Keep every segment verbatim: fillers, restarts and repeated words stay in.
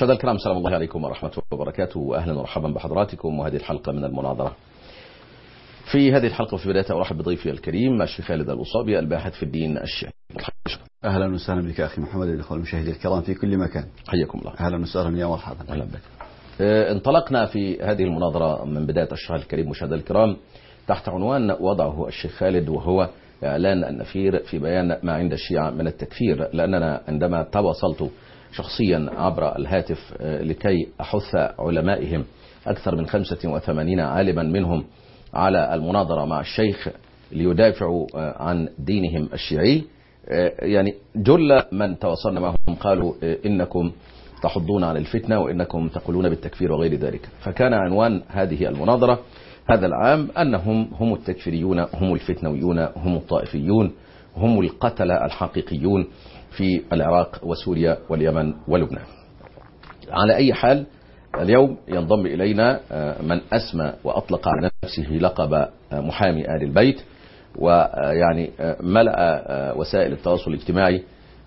مشاهدينا الكرام، سلام الله عليكم ورحمة الله وبركاته، وأهلا ومرحبا بحضراتكم وهذه الحلقة من المناظرة. في هذه الحلقة وفي بداية أرحب بضيفي الكريم الشيخ خالد الوصابي الباحث في الدين الشيعي. أهلا وسهلا بك أخي محمد والأخوة المشاهدين الكرام في كل مكان. حياكم الله. أهلا وسهلا يا مرحبا. أهلا بك. انطلقنا في هذه المناظرة من بداية الشهر الكريم مشاهدينا الكرام تحت عنوان وضعه الشيخ خالد، وهو إعلان النفير في بيان ما عند الشيعة من التكفير، لأننا عندما تواصلت شخصيا عبر الهاتف لكي أحث علمائهم أكثر من خمسة وثمانين عالما منهم على المناظرة مع الشيخ ليدافعوا عن دينهم الشيعي، يعني جل من تواصلنا معهم قالوا إنكم تحضون عن الفتنة وإنكم تقولون بالتكفير وغير ذلك. فكان عنوان هذه المناظرة هذا العام أنهم هم التكفيريون، هم الفتنويون، هم الطائفيون، هم القتلة الحقيقيون في العراق وسوريا واليمن ولبنان. على أي حال، اليوم ينضم إلينا من أسمى وأطلق على نفسه لقب محامي آل البيت، ويعني ملأ وسائل التواصل الاجتماعي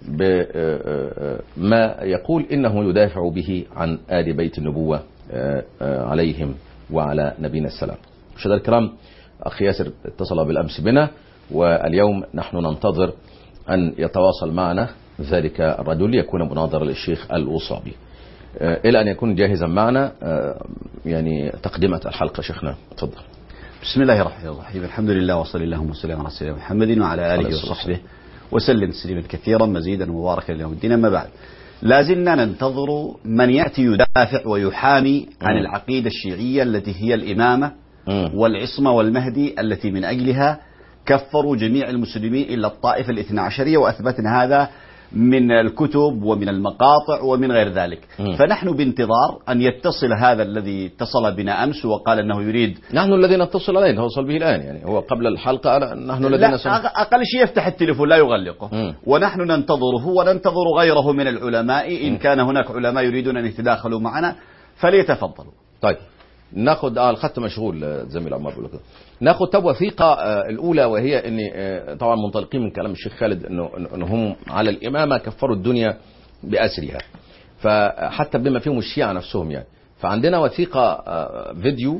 بما يقول إنه يدافع به عن آل بيت النبوة عليهم وعلى نبينا السلام. مشاهدينا الكرام، أخي ياسر اتصل بالأمس بنا، واليوم نحن ننتظر أن يتواصل معنا ذلك الرجل ليكون مناظرة للشيخ الوصابي. إلى أن يكون جاهزا معنا يعني تقدمة الحلقة شيخنا، تفضل. بسم الله الرحمن الرحيم، الحمد لله وصلى اللهم وسلم على سيدنا محمد وعلى آله وصحبه وسلم تسليما كثيرا مزيدا مباركا اليوم الدين. أما بعد، لازلنا ننتظر من يأتي يدافع ويحامي عن العقيدة الشيعية التي هي الإمامة والعصمة والمهدي، التي من أجلها كفروا جميع المسلمين إلا الطائفة الاثنى عشرية، وأثبتنا هذا من الكتب ومن المقاطع ومن غير ذلك. م. فنحن بانتظار أن يتصل هذا الذي اتصل بنا أمس وقال أنه يريد. نحن الذين اتصل عليه، هو وصل به الآن، يعني هو قبل الحلقة نحن الذين سمع. أقل شيء يفتح التليفون لا يغلقه. م. ونحن ننتظره وننتظر غيره من العلماء، إن م. كان هناك علماء يريدون أن يتداخلوا معنا فليتفضلوا. طيب ناخذ آه الخط مشغول زميل عمار بيقول لك. ناخذ طب وثيقة آه الأولى، وهي إن آه طبعا منطلقين من كلام الشيخ خالد إنه إنهم على الإمامة كفروا الدنيا بأسرها، فحتى بما فيهم الشيعة نفسهم يعني. فعندنا وثيقة آه فيديو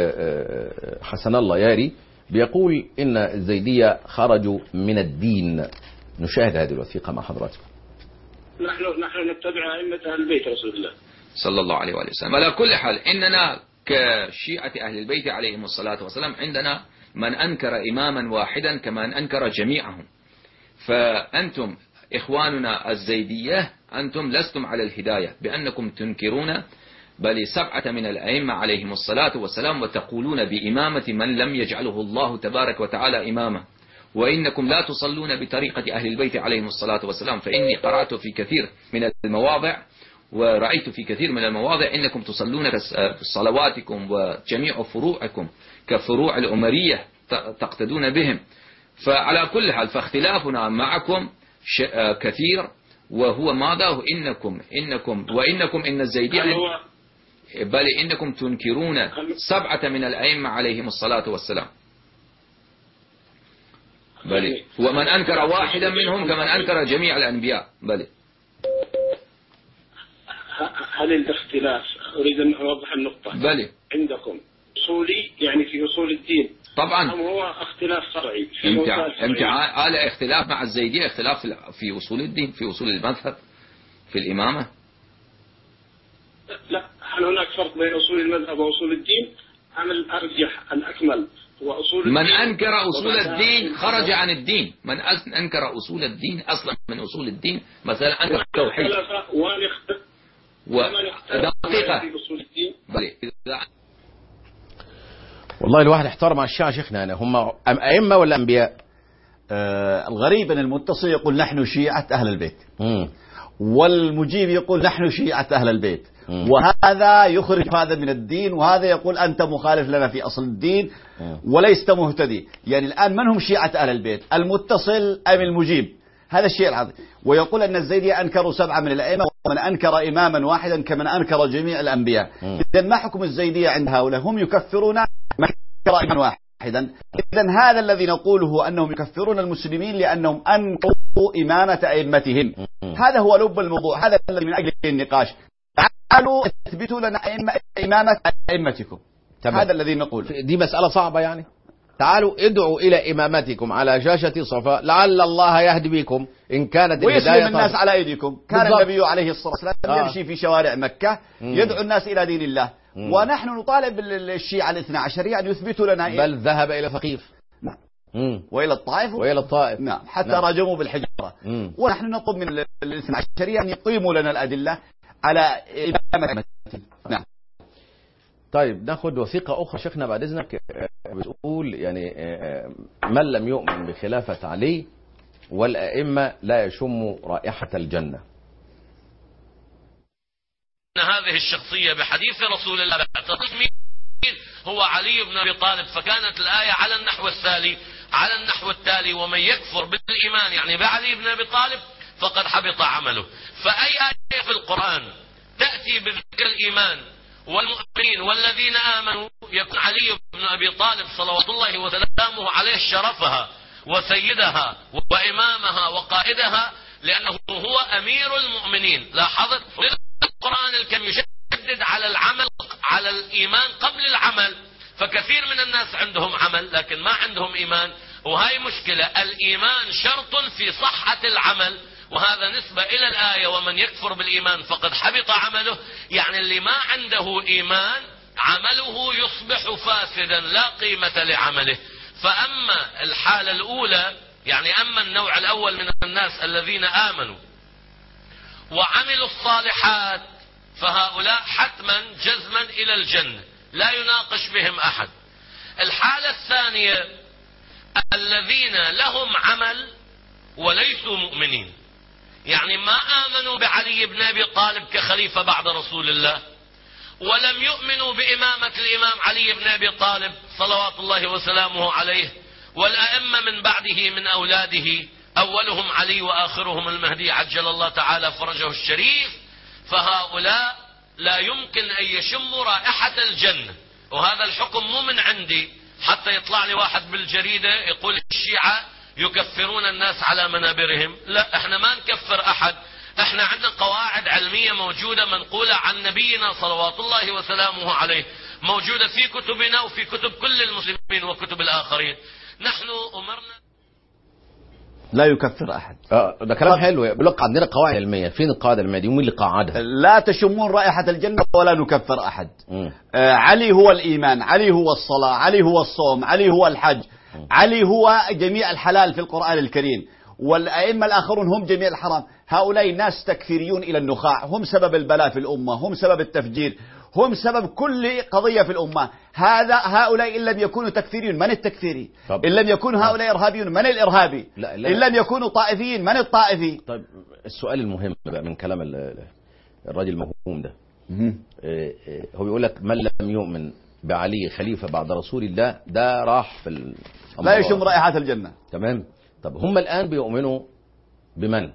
لحسن الله ياري بيقول إن الزيدية خرجوا من الدين. نشاهد هذه الوثيقة مع حضراتكم. نحن نحن نتبع أئمة أهل البيت رسول الله صلى الله عليه وآله وسلم. على كل حال، إننا كشيعة أهل البيت عليهم الصلاة والسلام عندنا من أنكر إماما واحدا كمن أنكر جميعهم. فأنتم إخواننا الزيدية أنتم لستم على الهداية بأنكم تنكرون بل سبعة من الأئمة عليهم الصلاة والسلام، وتقولون بإمامة من لم يجعله الله تبارك وتعالى إمامة، وإنكم لا تصلون بطريقة أهل البيت عليهم الصلاة والسلام. فإني قرأت في كثير من المواضع ورأيت في كثير من المواضع إنكم تصلون بصلواتكم وجميع فروعكم كفروع الأمرية تقتدون بهم. فعلى كل حال فاختلافنا معكم كثير، وهو ماذا؟ إنكم إنكم وإنكم إن الزيدية بل إنكم تنكرون سبعة من الأئمة عليهم الصلاة والسلام، بل ومن أنكر واحدا منهم كمن أنكر جميع الأنبياء. بل هل الاختلاف، أريد أن أوضح النقطة، بل عندكم أصولي يعني في أصول الدين طبعا، أم هو اختلاف فرعي؟ أنت على اختلاف مع الزيدية، اختلاف في أصول الدين، في أصول المذهب، في الإمامة. لا، هل هناك فرق بين أصول المذهب وأصول الدين أم الأرجح الأكمل هو أصول من الدين؟ أنكر أصول الدين خرج عن الدين. من أنكر أصول الدين أصلا من أصول الدين، مثلا أنكر التوحيد ودقيقة. والله الواحد احتار مع الشيعة شيخنا، يعني هم أم أئمة ولا أنبياء؟ آه الغريب أن المتصل يقول نحن شيعة أهل البيت، مم. والمجيب يقول نحن شيعة أهل البيت، مم. وهذا يخرج هذا من الدين، وهذا يقول أنت مخالف لنا في أصل الدين وليست مهتدي. يعني الآن من هم شيعة أهل البيت، المتصل أم المجيب؟ هذا الشيء العظيم. ويقول أن الزيدية أنكروا سبعة من الأئمة، ومن أنكر إماما واحدا كمن أنكر جميع الأنبياء. إذن ما حكم الزيدية عند هؤلاء؟ هم يكفرون من أنكر إماما واحدا. إذن هذا الذي نقوله أنهم يكفرون المسلمين لأنهم أنكروا إمامة أئمتهم. هذا هو لب الموضوع، هذا الذي من أجل النقاش. تعالوا اثبتوا لنا إمامة أئمتكم. هذا الذي نقول. دي مسألة صعبة يعني. تعالوا ادعوا إلى إمامتكم على شاشة صفاء لعل الله يهدي بكم إن كانت الهداية ويسلم الناس على أيديكم. كان بالضبط. النبي عليه الصلاة والسلام آه. يمشي في شوارع مكة يدعو الناس إلى دين الله. مم. ونحن نطالب الشيعة الاثنى عشرية أن يثبتوا لنا بل إيه؟ ذهب إلى ثقيف نعم. وإلى الطائف وإلى الطائف نعم حتى نعم. راجموا بالحجارة. مم. ونحن نطلب من الاثنى عشرية أن يقيموا لنا الأدلة على إمامة. نعم. طيب ناخد وثيقة أخرى شيخنا بعد إذنك، بتقول يعني من لم يؤمن بخلافة علي والأئمة لا يشم رائحة الجنة. هذه الشخصية بحديث رسول الله مين هو علي بن أبي طالب، فكانت الآية على النحو التالي على النحو التالي ومن يكفر بالإيمان يعني بعلي بن أبي طالب فقد حبط عمله. فأي آية في القرآن تأتي بذكر الإيمان والمؤمنين والذين آمنوا يكون علي بن أبي طالب صلوات الله وسلامه عليه شرفها وسيدها وإمامها وقائدها، لأنه هو أمير المؤمنين. لاحظت القرآن الكريم يشدد على العمل على الإيمان قبل العمل، فكثير من الناس عندهم عمل لكن ما عندهم إيمان، وهي مشكلة. الإيمان شرط في صحة العمل، وهذا نسبة إلى الآية ومن يكفر بالإيمان فقد حبط عمله، يعني اللي ما عنده إيمان عمله يصبح فاسدا لا قيمة لعمله. فأما الحالة الأولى يعني أما النوع الأول من الناس الذين آمنوا وعملوا الصالحات فهؤلاء حتما جزما إلى الجنة لا يناقش بهم أحد. الحالة الثانية الذين لهم عمل وليسوا مؤمنين، يعني ما آمنوا بعلي بن أبي طالب كخليفة بعد رسول الله، ولم يؤمنوا بإمامة الإمام علي بن أبي طالب صلوات الله وسلامه عليه والأئمة من بعده من أولاده أولهم علي وآخرهم المهدي عجل الله تعالى فرجه الشريف، فهؤلاء لا يمكن أن يشموا رائحة الجنة. وهذا الحكم مو من عندي حتى يطلع لي واحد بالجريدة يقول الشيعة يكفرون الناس على منابرهم. لا، احنا ما نكفر أحد، احنا عندنا قواعد علمية موجودة منقولة عن نبينا صلوات الله وسلامه عليه، موجودة في كتبنا وفي كتب كل المسلمين وكتب الآخرين. نحن أمرنا لا يكفر أحد. اه ده كلام حلو. بيقول لك عندنا قواعد علمية، فين القواعد العلمية دي ومين اللي قاعدها؟ لا تشمون رائحة الجنة ولا نكفر أحد. آه علي هو الإيمان، علي هو الصلاة، علي هو الصوم، علي هو الحج، م. علي هو جميع الحلال في القرآن الكريم، والأئمة الآخرون هم جميع الحرام. هؤلاء ناس تكفيريون إلى النخاع، هم سبب البلاء في الأمة، هم سبب التفجير، هم سبب كل قضية في الأمة. هذا هؤلاء إن لم يكونوا تكفيريون من التكفيري؟ طب. إن لم يكونوا هؤلاء إرهابيون من الإرهابي؟ لا لا. إن لم يكونوا طائفيين من الطائفي؟ طيب السؤال المهم بقى من كلام الراجل المفهوم ده، هو بيقول لك من لم يؤمن بعلي خليفة بعد رسول الله ده راح في الأمر لا يشم رائحة الجنة. تمام. طب هم الآن بيؤمنوا بمن؟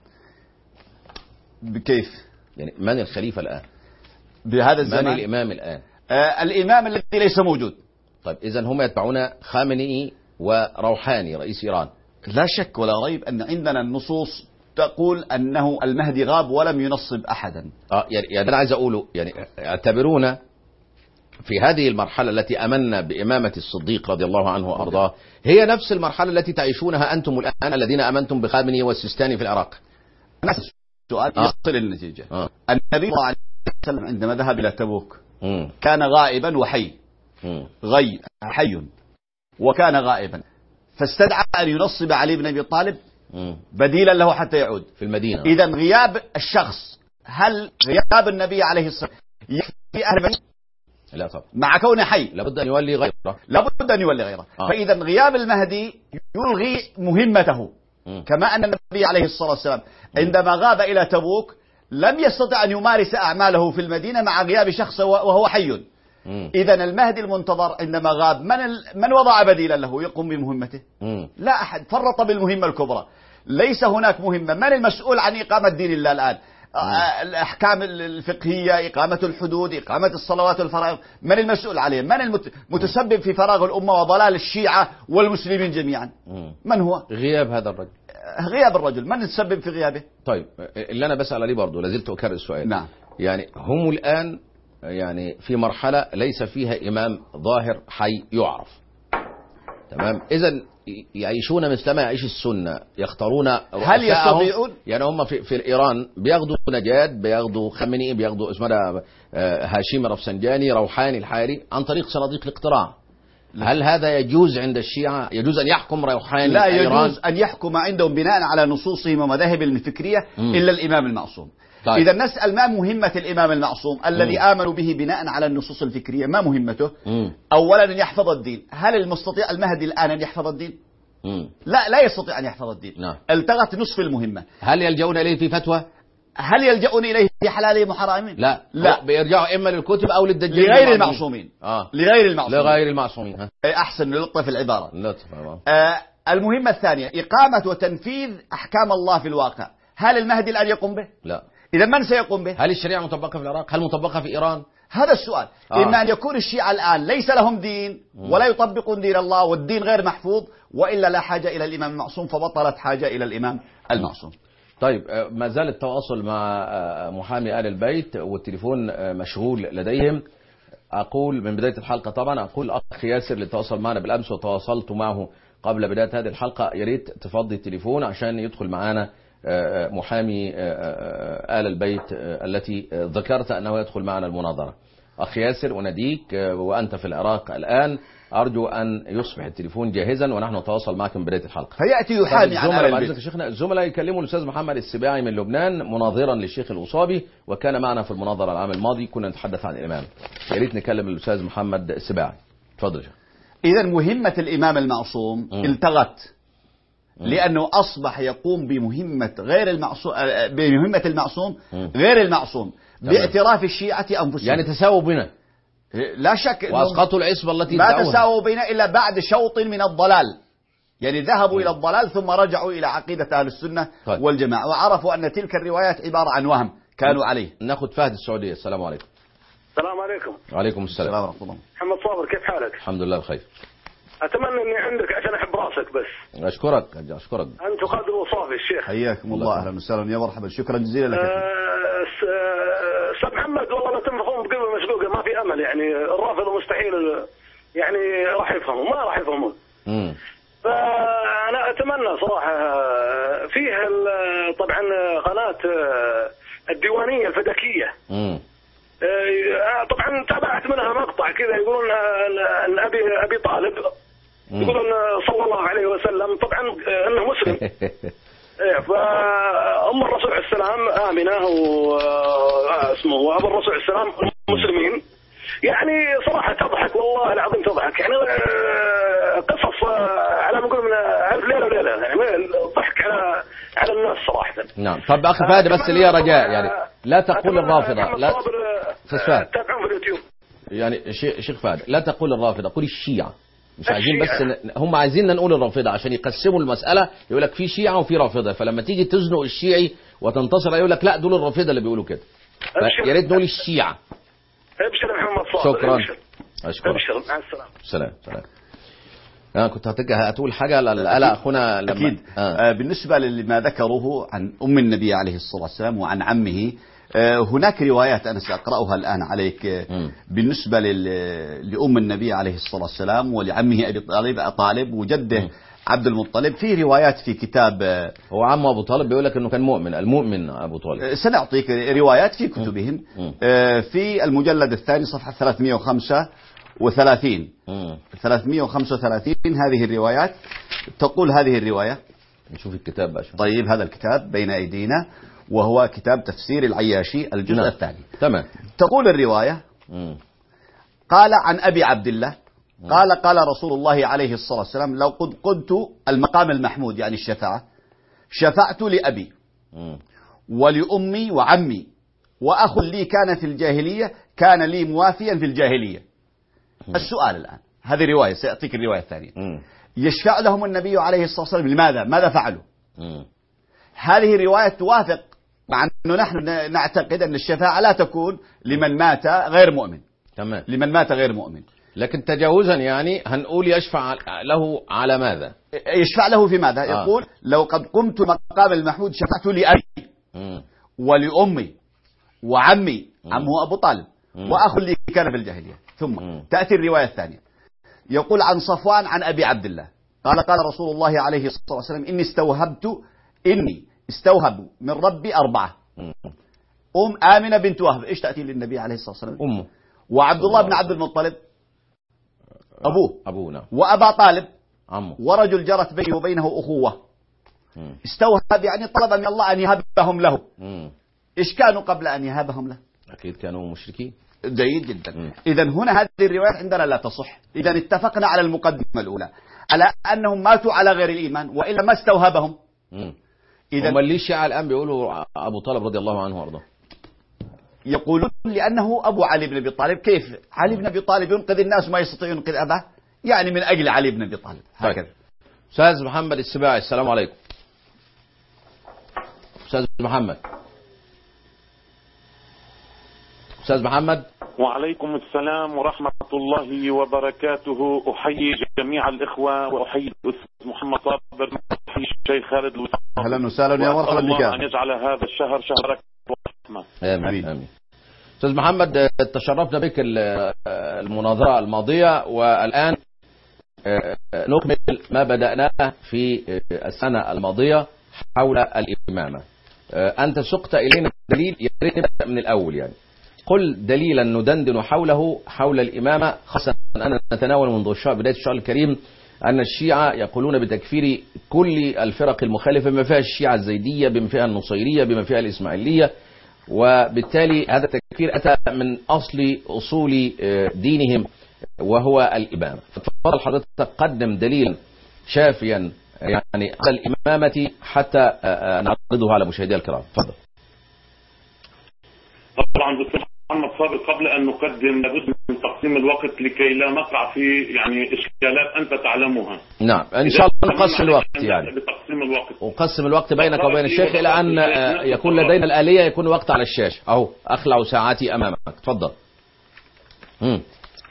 بكيف؟ يعني من الخليفة الآن بهذا الزمان؟ من الإمام الآن؟ آه الإمام الذي ليس موجود. طيب إذن هم يتبعون خامنئي وروحاني رئيس إيران. لا شك ولا ريب أن عندنا النصوص تقول أنه المهدي غاب ولم ينصب أحدا. آه يعني, يعني أنا عايز أقوله يعني اعتبرونا في هذه المرحلة التي أمنا بإمامة الصديق رضي الله عنه وأرضاه هي نفس المرحلة التي تعيشونها أنتم الآن الذين أمنتم بخامنئي والسيستاني في العراق. نفس السؤال آه. يصل النتيجة. آه. النبي صلى الله عليه وسلم عندما ذهب إلى تبوك مم. كان غائبا وحي مم. غي حي وكان غائبا، فاستدعى أن ينصب علي بن أبي طالب مم. بديلا له حتى يعود في المدينة. إذا غياب الشخص، هل غياب النبي عليه الصلاة والسلام يكفي أهل المدينة؟ لا طبعا، مع كونه حي لابد أن يولي غيره. لابد أن يولي غيره. آه. فإذا غياب المهدي يلغي مهمته مم. كما أن النبي عليه الصلاة والسلام عندما غاب إلى تبوك لم يستطع أن يمارس أعماله في المدينة مع غياب شخص وهو حي. إذا المهدي المنتظر عندما غاب من ال... من وضع بديلا له يقوم بمهمته؟ مم. لا أحد، فرط بالمهمة الكبرى. ليس هناك مهمة. من المسؤول عن إقامة دين الله الآن؟ آه الأحكام الفقهية، إقامة الحدود، إقامة الصلوات والفرائض، من المسؤول عليه؟ من المتسبب في فراغ الأمة وضلال الشيعة والمسلمين جميعا؟ مم. من هو؟ غياب هذا الرجل. غياب الرجل، من يتسبب في غيابه؟ طيب اللي أنا بسأل عليه برضه لازلت أكرر السؤال. نعم. يعني هم الآن يعني في مرحلة ليس فيها إمام ظاهر حي يعرف. تمام. إذا يعيشون مثلما يعيش السنة، يختارون هل يستطيعون؟ يعني هم في, في إيران بياخدوا نجاد، بياخدوا خميني، بياخدوا اسمه هاشمي رفسنجاني، روحاني الحاري عن طريق صناديق الاقتراع. هل هذا يجوز عند الشيعة؟ يجوز أن يحكم روحاني لا إيران؟ يجوز أن يحكم عندهم بناء على نصوصهم ومذاهبهم الفكرية إلا الإمام المعصوم. طيب. إذا نسأل ما مهمة الإمام المعصوم الذي آمنوا به بناء على النصوص الفكرية؟ ما مهمته؟ مم. أولا أن يحفظ الدين. هل المستطيع المهدي الآن أن يحفظ الدين؟ مم. لا لا يستطيع أن يحفظ الدين. نعم. التغت نصف المهمة. هل يلجؤون إليه في فتوى؟ هل يلجؤون إليه في حلالهم وحرامهم؟ لا لا، بيرجعوا إما للكتب أو للدجال لغير المعصومين. آه. لغير المعصومين لغير المعصومين. ها. أحسن لطف في العبارة. لطف. آه المهمة الثانية إقامة وتنفيذ أحكام الله في الواقع. هل المهدي الآن يقوم به؟ لا. إذا من سيقوم به؟ هل الشريعة مطبقة في العراق؟ هل مطبقة في إيران؟ هذا السؤال. آه. إما أن يكون الشيعة الآن ليس لهم دين ولا يطبقون دين الله والدين غير محفوظ، وإلا لا حاجة إلى الإمام المعصوم، فبطلت حاجة إلى الإمام المعصوم. طيب ما زال التواصل مع محامي آل البيت والتليفون مشغول لديهم. أقول من بداية الحلقة طبعا أقول أخ ياسر اللي تواصل معنا بالأمس وتواصلت معه قبل بداية هذه الحلقة، يا ريت تفضي التليفون عشان يدخل معنا محامي آل البيت التي ذكرت أنه يدخل معنا المناظرة. أخ ياسر أناديك وأنت في العراق الآن، أرجو أن يصبح التليفون جاهزا ونحن نتواصل معك من بداية الحلقة. فيأتي يحامي عن آل البيت. شيخنا الزملاء يكلموا الأستاذ محمد السباعي من لبنان مناظرا للشيخ الأصابي، وكان معنا في المناظرة العام الماضي، كنا نتحدث عن الإمام. يا ريت نكلم الأستاذ محمد السباعي. تفضل. إذا مهمة الإمام المعصوم م. التغت، لأنه أصبح يقوم بمهمة غير المعصوم، بمهمة المعصوم غير المعصوم باعتراف الشيعة أنفسهم. يعني تساووا بنا لا شك، وأسقطوا العصبة التي ما تساووا بنا إلا بعد شوط من الضلال. يعني ذهبوا إلى الضلال ثم رجعوا إلى عقيدة أهل السنة طيب. والجماعة، وعرفوا أن تلك الروايات عبارة عن وهم كانوا عليه. ناخذ فهد السعودية. السلام عليكم. السلام عليكم. وعليكم السلام ورحمة الله. محمد صابر، كيف حالك؟ الحمد لله بخير. أتمنى أني عندك عشان أحب راسك بس. أشكرك أشكرك. أنت خالد الوصافي الشيخ. حياكم الله. أهلا وسهلا يا مرحبا. شكرا جزيلا لك. أستاذ محمد، والله لا تنفخون بقلب مشقوقة، ما في أمل. يعني الرافضة مستحيل يعني راح يفهموا، ما راح يفهمون. امم فأنا أتمنى صراحة فيه طبعا قناة الديوانية الفدكية. امم طبعا تابعت منها مقطع كذا يقولون ان ابي ابي طالب يقولون صلى الله عليه وسلم، طبعا انه مسلم. فام الرسول عليه السلام امنه واسمه وابو الرسول عليه السلام مسلمين. يعني صراحه تضحك، والله العظيم تضحك. يعني قصص على ما نقول من الف ليله وليله، يعني ضحك على على الناس صراحه. نعم. طب اخي فهد بس لي رجاء، يعني لا تقول الرافضه، لا تابعون في اليوتيوب. يعني شيخ فهد لا تقول الرافضه، قول الشيعة. مش عايزين بس ن... هم عايزيننا نقول الرافضه عشان يقسموا المساله، يقول لك في شيعة وفي رافضه، فلما تيجي تزنق الشيعي وتنتصر يقول لك لا دول الرافضه اللي بيقولوا كده. يا ريت نقول الشيعة. ابشر يا محمد صابر. شكرا. اشكرك. ابشر. مع السلامه. سلام سلام. أنا كنت هتقول حاجة لألا أخونا لما أكيد. آه. بالنسبة لما ذكروه عن أم النبي عليه الصلاة والسلام وعن عمه، آه هناك روايات أنا سأقرأها الآن عليك. آه بالنسبة لأم النبي عليه الصلاة والسلام ولعمه أبي طالب طالب وجده م. عبد المطلب. في روايات في كتاب، آه هو عمه أبو طالب بيقول لك أنه كان مؤمن، المؤمن أبو طالب. آه سنعطيك روايات في كتبهم. آه في المجلد الثاني صفحة ثلاثمئة وخمسة وثلاثين ثلاثمئة وخمسة وثلاثين هذه الروايات تقول هذه الرواية. نشوف الكتاب بقى. طيب هذا الكتاب بين أيدينا وهو كتاب تفسير العياشي الجزء نعم. الثاني. تمام. تقول الرواية مم. قال عن أبي عبد الله قال قال رسول الله عليه الصلاة والسلام لو قد قلت المقام المحمود يعني الشفاعة، شفعت لأبي مم. ولأمي وعمي وأخ لي كان في الجاهلية كان لي موافيا في الجاهلية. السؤال الآن، هذه رواية سيأتيك الرواية الثانية. مم. يشفع لهم النبي عليه الصلاة والسلام، لماذا؟ ماذا فعلوا؟ مم. هذه الرواية توافق مع أنه نحن نعتقد أن الشفاعة لا تكون لمن مات غير مؤمن. تمام. لمن مات غير مؤمن. لكن تجاوزا يعني هنقول يشفع له على ماذا؟ يشفع له في ماذا؟ آه. يقول لو قد قمت مقام المحمود شفعت لأبي مم. ولأمي وعمي عمه أبو طالب وأخو اللي كان في الجاهلية. ثم م. تأتي الرواية الثانية يقول عن صفوان عن أبي عبد الله قال قال رسول الله عليه الصلاة والسلام إني استوهبت إني استوهب من ربي أربعة. أم آمنة بنت وهب إيش تأتي للنبي عليه الصلاة والسلام؟ أمه. وعبد الله بن عبد المطلب أبوه. أبوه نعم. وأبا طالب عمه. ورجل جرت بينه وبينه أخوة. م. استوهب يعني طلب من الله أن يهبهم له. م. إيش كانوا قبل أن يهبهم له؟ أكيد كانوا مشركين. جيد جدا. إذا هنا هذه الروايات عندنا لا تصح. إذا اتفقنا على المقدمة الأولى على أنهم ماتوا على غير الإيمان وإلا ما استوهبهم. إذا هم اللي الشيعة الآن بيقولوا أبو طالب رضي الله عنه وأرضاه يقولون لأنه أبو علي بن أبي طالب. كيف علي بن أبي طالب ينقذ الناس ما يستطيع ينقذ أباه؟ يعني من أجل علي بن أبي طالب هكذا. أستاذ محمد السباعي السلام عليكم. أستاذ محمد أستاذ محمد. وعليكم السلام ورحمة الله وبركاته. أحيي جميع الإخوة وأحيي الأستاذ محمد صابر وأحيي الشيخ خالد. أهلا وسهلا يا مرحبا بك. أن يجعل هذا الشهر شهرك ورحمة. آمين آمين. أستاذ محمد تشرفنا بك المناظرة الماضية والآن نكمل ما بدأناه في السنة الماضية حول الإمامة. أنت سقت إلينا دليل يا ريت نبدأ من الأول يعني. قل دليلا ندندن حوله حول الإمامة خاصة أننا نتناول منذ بداية الشهر الكريم أن الشيعة يقولون بتكفير كل الفرق المخالفة بما فيها الشيعة الزيدية بما فيها النصيرية بما فيها الإسماعيلية وبالتالي هذا التكفير أتى من أصل أصول دينهم وهو الإمامة. فتفضل حضرتك قدم دليل شافيا يعني على الإمامة حتى نعرضه على مشاهدي الكرام. تفضل. طبعا دكتور محمد صابر قبل أن نقدم لابد من تقسيم الوقت لكي لا نقع في يعني إشكالات أنت تعلمها. نعم إن شاء الله نقسم الوقت يعني بتقسيم الوقت ونقسم الوقت بينك وبين الشيخ إلى أن يكون لدينا الآلية يكون وقت على الشاشة. أهو أخلع ساعاتي أمامك. تفضل. مم.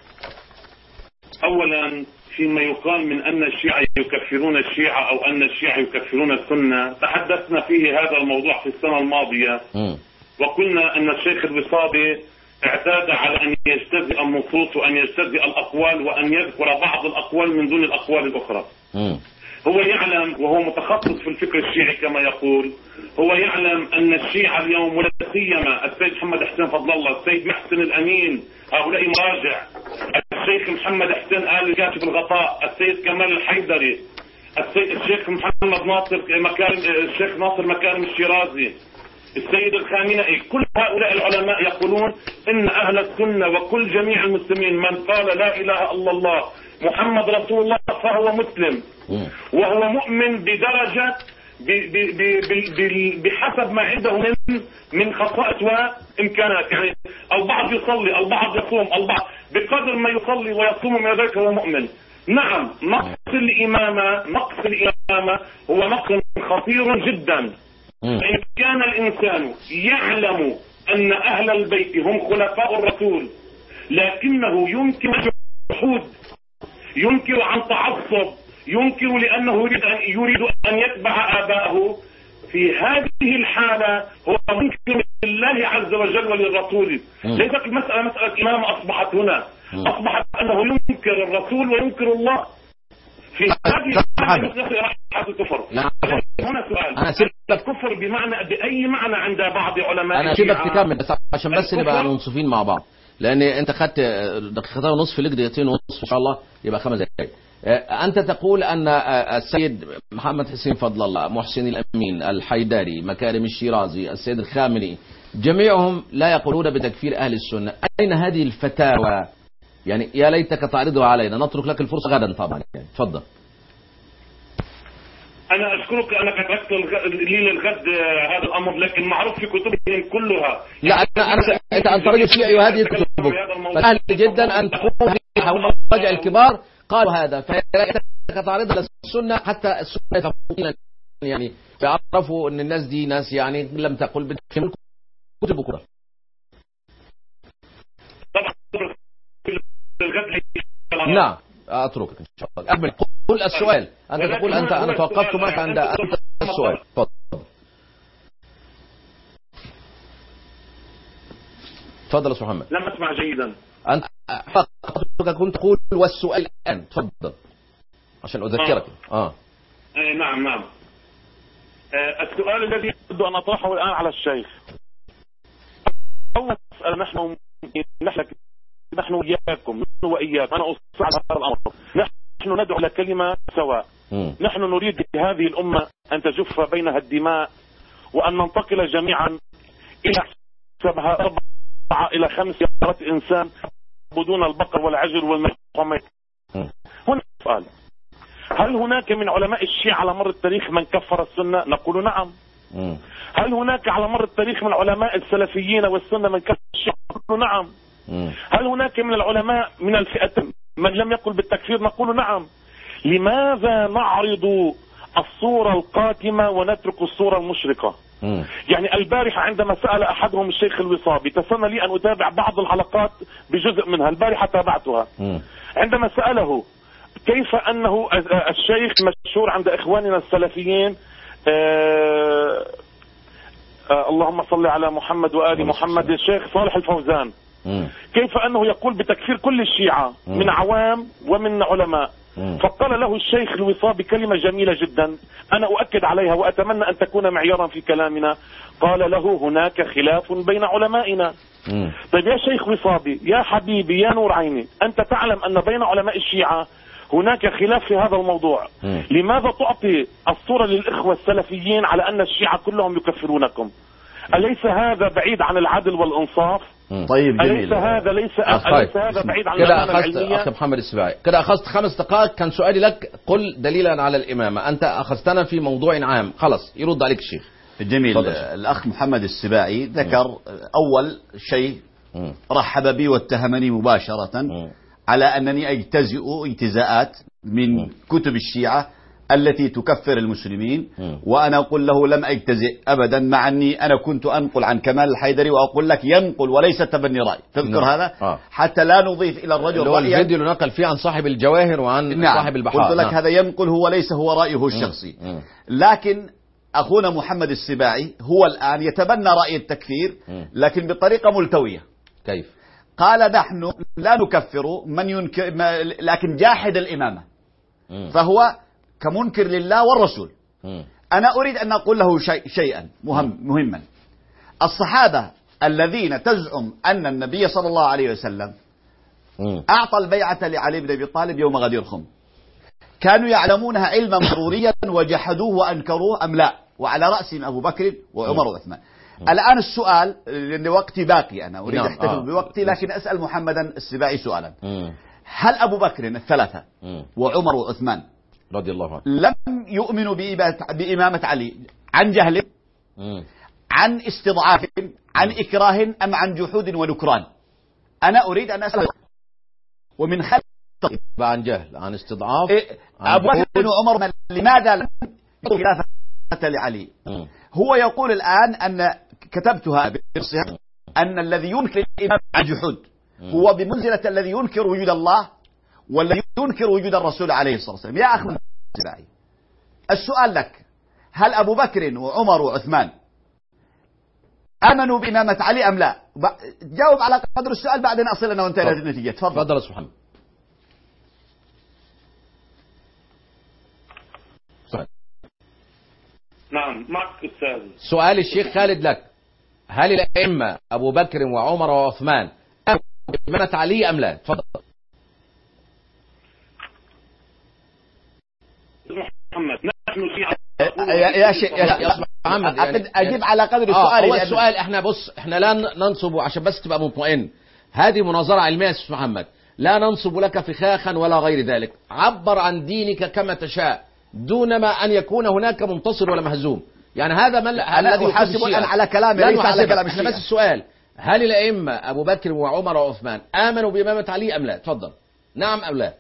أولا فيما يقال من أن الشيعة يكفرون الشيعة أو أن الشيعة يكفرون السنة تحدثنا فيه هذا الموضوع في السنة الماضية. م. وقلنا أن الشيخ الوصابي اعتاد على أن يجتزئ النصوص وأن يجتزئ الأقوال وأن يذكر بعض الأقوال من دون الأقوال الأخرى. م. هو يعلم وهو متخصص في الفكر الشيعي كما يقول. هو يعلم أن الشيعة اليوم ولا سيما السيد محمد حسين فضل الله السيد محسن الأمين هؤلاء مراجع الشيخ محمد حسين آل كاشف الغطاء السيد كمال الحيدري السيد الشيخ محمد ناصر مكارم الشيخ ناصر مكارم الشيرازي السيد الخامنئي كل هؤلاء العلماء يقولون إن أهل السنة وكل جميع المسلمين من قال لا إله إلا الله محمد رسول الله فهو مسلم وهو مؤمن بدرجة بحسب ما عنده من من خصائص وإمكانات يعني البعض يصلي البعض يصوم البعض بقدر ما يصلي ويصوم من ذلك هو مؤمن. نعم نقص الإمامة نقص الإمامة هو نقص خطير جدا. إن كان الإنسان يعلم أن أهل البيت هم خلفاء الرسول لكنه ينكر جحود ينكر عن تعصب ينكر لأنه يريد أن, يريد أن يتبع آباءه في هذه الحالة هو منكر لله عز وجل وللرسول. ليست المسألة مسألة إمامة أصبحت هنا أصبحت أنه ينكر الرسول وينكر الله في هذه الحالة الكفر. هنا سؤال الكفر بمعنى بأي معنى عند بعض علماء أنا سيبك تكمل بس عشان بس نبقى منصفين مع بعض لأن أنت خدت دقيقتين ونصف لك دقيقتين ونصف إن شاء الله يبقى خمس دقائق. أنت تقول أن السيد محمد حسين فضل الله محسن الأمين الحيدري مكارم الشيرازي السيد الخامنئي جميعهم لا يقولون بتكفير أهل السنة. أين هذه الفتاوى يعني يا ليتك تعرضها علينا نترك لك الفرصة غدا طبعا يعني. تفضل. أنا أشكرك أنك تركت لي للغد هذا الأمر لكن معروف في كتبهم كلها. لا أنا أنا أنت عن طريق الشيعي وهذه كتبك فسهل جدا أن تقول حول المراجع الكبار قالوا هذا فليتك تعرضها للسنة حتى السنة يفهمون يعني يعرفوا أن الناس دي ناس يعني لم تقل بتكمل كتب كرة. نعم أتركك إن شاء الله. أكمل قل السؤال أنت تقول أنت أنا توقفت معك عند أنت السؤال. تفضل. تفضل يا استاذ محمد. لم اسمع جيدا. انت كنت تقول والسؤال الان، تفضل عشان اذكرك. اه, آه. اي نعم نعم. آه السؤال الذي أريد أن أطرحه الآن على الشيخ، أول مسألة، نحن نحن نحن وإياكم، نحن وإياك، أنا أصر على هذا الأمر، نحن ندعو إلى كلمة سواء. م. نحن نريد هذه الأمة أن تجف بينها الدماء، وأن ننتقل جميعا إلى حسابها أربعة إلى خمس يارات إنسان بدون البقر والعجل والمحمد. هنا سؤال، هل هناك من علماء الشيعة على مر التاريخ من كفر السنة؟ نقول نعم. م. هل هناك على مر التاريخ من علماء السلفيين والسنة من كفر الشيعة؟ نقول نعم. م. هل هناك من العلماء من الفئة من لم يقل بالتكفير؟ نقول نعم. لماذا نعرض الصورة القاتمة ونترك الصورة المشرقة؟ م. يعني البارحة عندما سأل أحدهم الشيخ الوصابي، تسنى لي أن أتابع بعض الحلقات بجزء منها، البارحة تابعتها. م. عندما سأله كيف أنه الشيخ مشهور عند إخواننا السلفيين، آه آه اللهم صل على محمد وآل محمد، الشيخ صالح الفوزان، م. كيف أنه يقول بتكفير كل الشيعة م. من عوام ومن علماء. م. فقال له الشيخ الوصابي كلمة جميلة جدا أنا أؤكد عليها وأتمنى أن تكون معيارا في كلامنا. قال له هناك خلاف بين علمائنا. م. طيب يا شيخ وصابي، يا حبيبي، يا نور عيني، أنت تعلم أن بين علماء الشيعة هناك خلاف في هذا الموضوع. م. لماذا تعطي الصورة للإخوة السلفيين على أن الشيعة كلهم يكفرونكم؟ أليس هذا بعيد عن العدل والإنصاف؟ م. طيب جميل. أليس هذا ليس أليس هذا بعيد عن كده أخذت أخي محمد السباعي، كده أخذت خمس دقائق. كان سؤالي لك قل دليلا على الإمامة، أنت أخذتنا في موضوع عام، خلاص يرد عليك الشيخ. جميل. فضل. الأخ محمد السباعي ذكر م. أول شيء م. رحب بي واتهمني مباشرة م. على أنني أجتزئ اجتزاءات من م. كتب الشيعة التي تكفر المسلمين، م. وأنا أقول له لم أجتزئ أبدا، مع أني أنا كنت أنقل عن كمال الحيدري وأقول لك ينقل وليس تبني رأي. تذكر م. هذا آه. حتى لا نضيف إلى الرجل رأيا. الفيديو اللي نقل فيه عن صاحب الجواهر وعن نعم. صاحب البحار. قلت لك نعم. هذا ينقل هو ليس هو رأيه الشخصي. م. م. لكن أخونا محمد السباعي هو الآن يتبنى رأي التكفير، م. لكن بطريقة ملتوية. كيف؟ قال نحن لا نكفر من ينكر، لكن جاحد الإمامة م. فهو كمنكر لله والرسول. م. أنا أريد أن أقول له شيء شيئا مهم مهما. الصحابة الذين تزعم أن النبي صلى الله عليه وسلم م. أعطى البيعة لعلي بن أبي طالب يوم غدير خم، كانوا يعلمونها علما ضروريا وجحدوه وأنكروه أم لا؟ وعلى رأسهم أبو بكر وعمر وعثمان. الآن السؤال، لأن وقتي باقي، أنا أريد أحتفظ آه. بوقتي، لكن أسأل محمدا السباعي سؤالا. م. هل أبو بكر الثلاثة م. وعمر وعثمان رضي الله عنه لم يؤمنوا بإمامة علي عن جهل، م. عن استضعاف، عن إكراه، أم عن جحود ونكران؟ أنا أريد أن أسأل. ومن خلال عن جهل، عن استضعاف، إيه عن أبو بكر وعمر لماذا لم يؤمنوا خلافة لعلي؟ م. هو يقول الآن أن كتبتها بنصها أن الذي ينكر الإمام عن جحود هو بمنزلة الذي ينكر وجود الله والذي ينكر وجود الرسول عليه الصلاة والسلام. يا أخي السؤال لك، هل أبو بكر وعمر وعثمان آمنوا بإمامة علي أم لا؟ جاوب على قدر السؤال، بعدين أصل أنا وانت إلى النتيجة. تفضل. تفضل يا محمد. نعم معك أستاذ. سؤال الشيخ خالد لك، هل الأئمة أبو بكر وعمر وعثمان آمنوا بإمامة علي أم لا؟ تفضل. محمد نحن شيعة. يا يا شيخ يا محمد يعني أجيب على قدر السؤال. آه هو السؤال احنا بص احنا لا ننصب، عشان بس تبقى مطمئن، هذه مناظرة علمية يا أستاذ محمد، لا ننصب لك فخاخا ولا غير ذلك. عبر عن دينك كما تشاء دون ما أن يكون هناك منتصر ولا مهزوم. يعني هذا من الذي يحاسب على كلامي ليس على كلام الشيعة. بس السؤال، هل الأئمة أبو بكر وعمر وعثمان آمنوا بإمامة علي أم لا؟ تفضل. نعم أو لا؟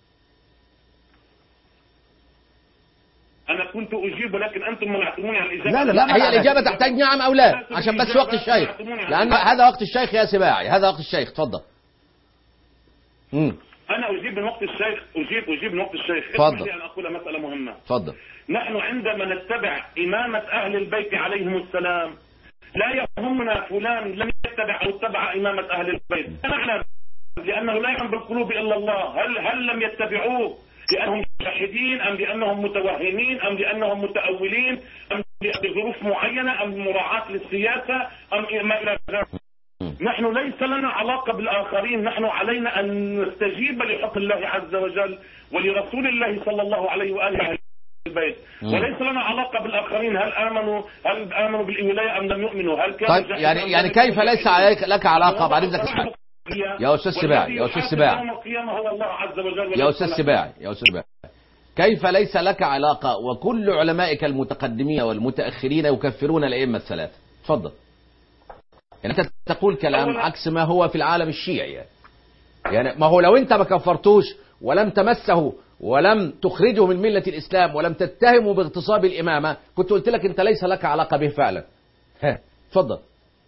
أنا كنت أجيب ولكن أنتم منعتموني عن الإجابة. لا لا لا، هي الإجابة تحتاج نعم أو لا، عشان بس وقت الشيخ، لأن هذا وقت الشيخ يا سباعي، هذا وقت الشيخ. تفضل. امم أنا أجيب من وقت الشيخ، أجيب أجيب من وقت الشيخ. تفضل. أن أقول مسألة مهمة. تفضل. نحن عندما نتبع إمامة أهل البيت عليهم السلام لا يهمنا فلان لم يتبع أو اتبع إمامة أهل البيت. معنى لأنه لا يعلم بالقلوب إلا الله. هل هل لم يتبعوه لأنهم شاهدين أم لأنهم متوهمين أم لأنهم متأولين أم لظروف معينة أم مراعاة للسياسة أم ما إلى ذلك؟ نحن ليس لنا علاقة بالآخرين، نحن علينا أن نستجيب لحكم الله عز وجل ولرسول الله صلى الله عليه وآله البيت، وليس لنا علاقة بالآخرين هل آمنوا هل آمنوا بالولاية أم لم يؤمنوا، هل كانوا طيب يعني يعني كيف ليس عليك لك علاقة بعد إذنك يا أستاذ سباعي يا أستاذ سباعي يا أستاذ سباعي يا أستاذ سباعي كيف ليس لك علاقة وكل علمائك المتقدمين والمتأخرين يكفرون الأئمة الثلاثة؟ تفضل. يعني أنت تقول كلام عكس ما هو في العالم الشيعي يعني. يعني ما هو لو أنت ما كفرتوش ولم تمسه ولم تخرجه من ملة الإسلام ولم تتهمه باغتصاب الإمامة كنت قلت لك أنت ليس لك علاقة به فعلا. ها تفضل.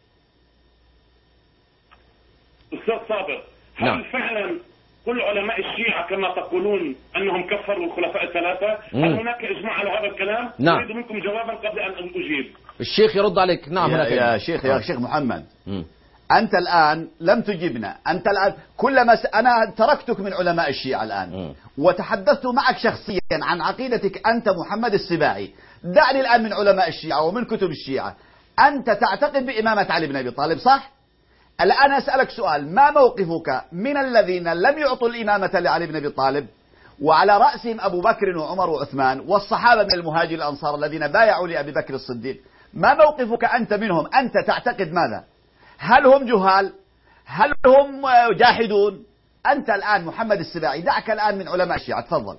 أستاذ صابر، هل نعم. فعلا كل علماء الشيعة كما تقولون أنهم كفروا الخلفاء الثلاثة؟ هل هناك إجماع على هذا الكلام؟ نعم. أريد منكم جوابا قبل أن أجيب. الشيخ يرد عليك. نعم. يا, يا شيخ يا شيخ محمد م. أنت الآن لم تجبنا. أنت الآن كلما س... أنا تركتك من علماء الشيعة الآن م. وتحدثت معك شخصيا عن عقيدتك أنت محمد السباعي. دعني الآن من علماء الشيعة ومن كتب الشيعة. أنت تعتقد بإمامة علي بن أبي طالب صح؟ الآن أسألك سؤال، ما موقفك من الذين لم يعطوا الإمامة لعلي بن أبي طالب وعلى رأسهم أبو بكر وعمر وعثمان والصحابة من المهاجر الأنصار الذين بايعوا لأبي بكر الصديق؟ ما موقفك أنت منهم؟ أنت تعتقد ماذا؟ هل هم جهال؟ هل هم جاحدون؟ أنت الآن محمد السباعي دعك الآن من علماء الشيعة. تفضل.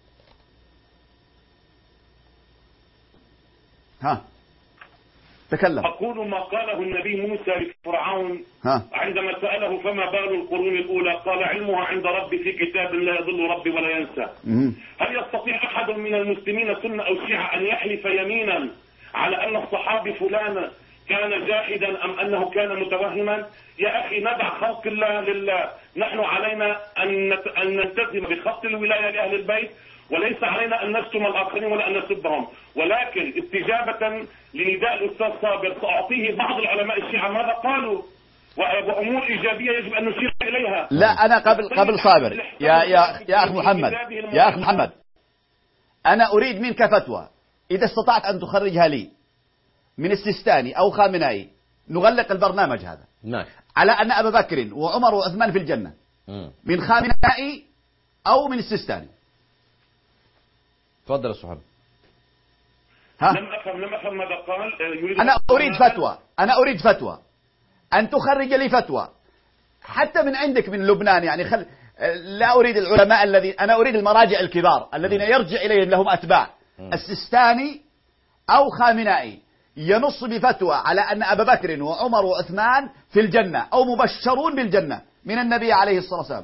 ها تكلم. أقول ما قاله النبي موسى لفرعون عندما سأله فما بال القرون الأولى قال علمها عند ربي في كتاب لا يضل ربي ولا ينسى. هل يستطيع أحد من المسلمين سنة أو شيعة أن يحلف يمينا على أن الصحابي فلان كان جاحدا أم أنه كان متوهما؟ يا أخي ندع خلق الله لله. نحن علينا أن نلتزم بخط الولاية لأهل البيت وليس علينا أن نشتم الآخرين ولا أن نسبهم، ولكن استجابة لنداء الأستاذ صابر سأعطيه بعض العلماء الشيعة ماذا قالوا وأمور إيجابية يجب أن نشير إليها. لا أنا قبل قبل صابر يا يا يا أخ محمد يا أخ محمد أنا أريد منك فتوى إذا استطعت أن تخرجها لي من السيستاني أو خامنائي نغلق البرنامج هذا نعم. على أن أبا بكر وعمر وعثمان في الجنة من خامنائي أو من السيستاني. تفضل يا صحابي. ها؟ لم أفهم لم أفهم ماذا قال. أنا أريد فتوى أنا أريد فتوى أن تخرج لي فتوى حتى من عندك من لبنان يعني خل... لا أريد العلماء الذين أنا أريد المراجع الكبار الذين يرجع إليهم لهم أتباع السيستاني أو خامنائي ينص بفتوى على أن أبا بكر وعمر وعثمان في الجنة أو مبشرون بالجنة من النبي عليه الصلاة والسلام.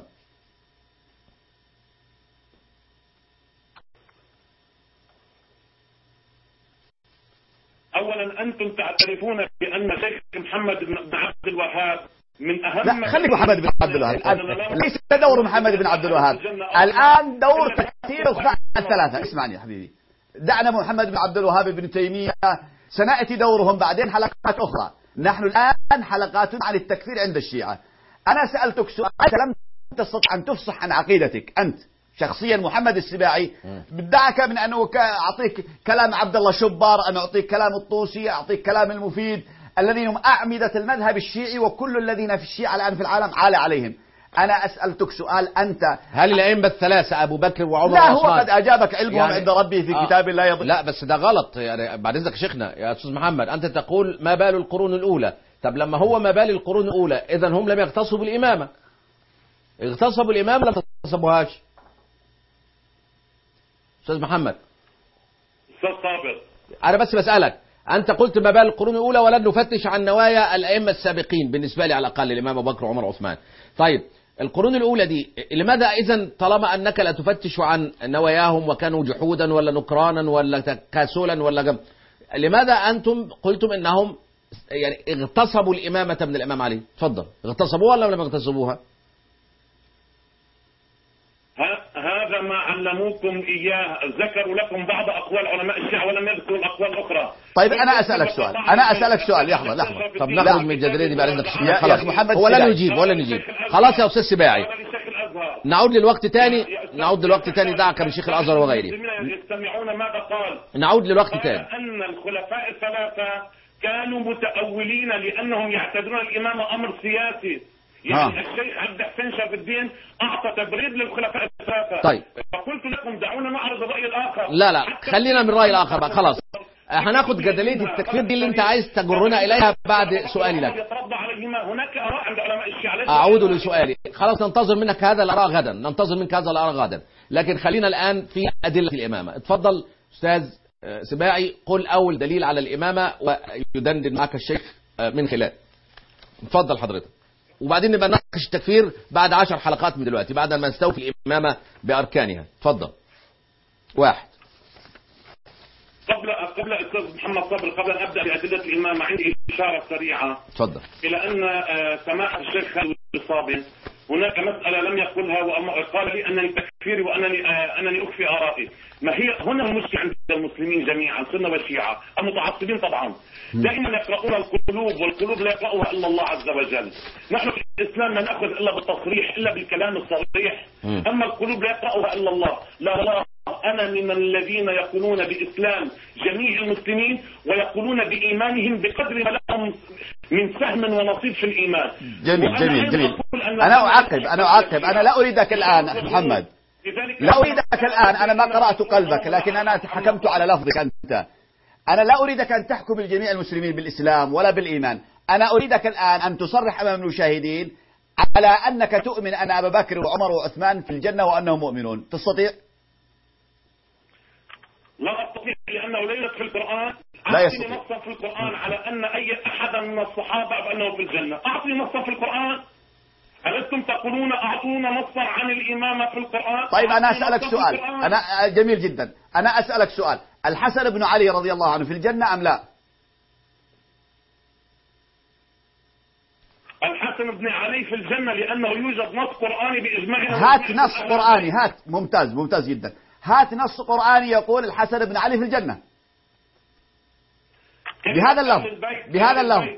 أولا أنتم تعترفون بأن شيخ محمد بن عبد الوهاب من أهم لا خلي محمد بن عبد الوهاب ليس دور محمد بن عبد الوهاب الآن دور تكثير الخلفاء الثلاثة. اسمعني يا حبيبي دعنا محمد بن عبد الوهاب ابن تيمية سنأتي دورهم بعدين حلقات أخرى. نحن الآن حلقات عن التكفير عند الشيعة. أنا سألتك سؤال لم تستطع أن تفصح عن عقيدتك أنت شخصيا محمد السباعي. بدعك من أنه أعطيك كلام عبد الله شبار أن أعطيك كلام الطوسي أعطيك كلام المفيد الذين هم أعمدة المذهب الشيعي وكل الذين في الشيعة الآن في العالم عالى عليهم. أنا أسألتك سؤال أنت هل الأئمة الثلاثة أبو بكر وعمر لا هو قد أجابك علمهم يعني عند ربي في آه كتاب لا يضل. لا بس ده غلط يعني بعد إذنك شيخنا يا أستاذ محمد أنت تقول ما بال القرون الأولى. طب لما هو ما بال القرون الأولى إذن هم لم يغتصبوا الإمامة. اغتصبوا الإمامة لم تغتصبوهاش. أستاذ محمد أستاذ صابر أنا بس بسألك أنت قلت ما بال القرون الأولى ولن نفتش عن نوايا الأئمة السابقين بالنسبة لي على الأقل الإمام أبو بكر وعمر وعثمان. طيب القرون الأولى دي لماذا إذن طالما أنك لا تفتش عن نواياهم وكانوا جحودا ولا نكرانا ولا تكاسلا ولا جم... لماذا أنتم قلتم إنهم يعني اغتصبوا الإمامة من الإمام علي؟ تفضل اغتصبوها ولا لم يغتصبوها؟ هذا ما علموكم إياه ذكروا لكم بعض أقوال علماء الشيعة ولم يذكروا الأقوال الأخرى. طيب أنا أسألك سؤال أنا أسألك سؤال لحظة لحظة طب نخرج من الجدلية دي بعد إذنك. خلاص محمد هو لا يجيب ولا نجيب. خلاص يا أستاذ سباعي نعود للوقت تاني نعود للوقت تاني دعك من شيخ الأزهر وغيره. يستمعون ماذا قال. نعود للوقت تاني. أن الخلفاء الثلاثة كانوا متأولين لأنهم يعتبرون الإمامة أمر سياسي. يعني الشيخ عبد الحسين شرف الدين أعطى تبرير للخلفاء الثلاثة. طيب فقلت لكم دعونا نعرض الرأي الآخر. لا لا خلينا من الرأي الآخر بقى. خلاص هناخد جدلية التكفير دي اللي انت عايز تجرنا إليها بعد سؤالي لك. هناك آراء عند علماء الشيعة. أعود لسؤالي. خلاص ننتظر منك هذا الآراء غدا ننتظر منك هذا الآراء غدا. لكن خلينا الآن في أدلة الإمامة. اتفضل أستاذ سباعي قل أول دليل على الإمامة ويدندن معك الشيخ من خلال. اتفضل حضرتك وبعدين نبقى نناقش التكفير بعد عشر حلقات من دلوقتي بعد ما نستوفي الإمامة بأركانها. اتفضل. واحد. قبل قبل استاذ محمد صبري قبل ان ابدا بادله الامامه عندي اشاره سريعه. تفضل. الى ان سماحه الشيخ خالد الصابي هناك مساله لم يقلها وقال لي انني تكفيري وانني انني اخفي ارائي. ما هي هنا المشكله عند المسلمين جميعا سنه وشيعه المتعصبين طبعا دائما يقرؤون القلوب والقلوب لا يقرأها الا الله عز وجل. نحن في الاسلام لا ناخذ الا بالتصريح الا بالكلام الصريح اما القلوب لا يقرأها الا الله. لا والله أنا من الذين يقولون بإسلام جميع المسلمين ويقولون بإيمانهم بقدر ما لهم من سهم ونصيب في الإيمان. جميل جميل جميل. أنا أعقب أنا أعقب أنا لا أريدك الآن محمد لا أريدك الآن. أنا ما قرأت قلبك لكن أنا حكمت على لفظك أنت. أنا لا أريدك أن تحكم الجميع المسلمين بالإسلام ولا بالإيمان. أنا أريدك الآن أن تصرح أمام المشاهدين على أنك تؤمن أن أبا بكر وعمر وعثمان في الجنة وأنهم مؤمنون. تستطيع؟ لا أستطيع لأنه لا يوجد في القرآن. لا يستطيع. أعطني نصا في القرآن على أن أي أحد من الصحابة أنه في الجنة. أعطني نصا في القرآن. ألستم تقولون أعطونا نصا عن الإمامة في القرآن؟ طيب أنا أسألك سؤال. أنا جميل جدا. أنا أسألك سؤال. الحسن بن علي رضي الله عنه في الجنة أم لا؟ الحسن بن علي في الجنة لأنه يوجد نص قرآني بإجماع. هات نص قرآني هات. ممتاز ممتاز جدا. هات نص قرآني يقول الحسن بن علي في الجنة بهذا اللفظ بهذا اللفظ.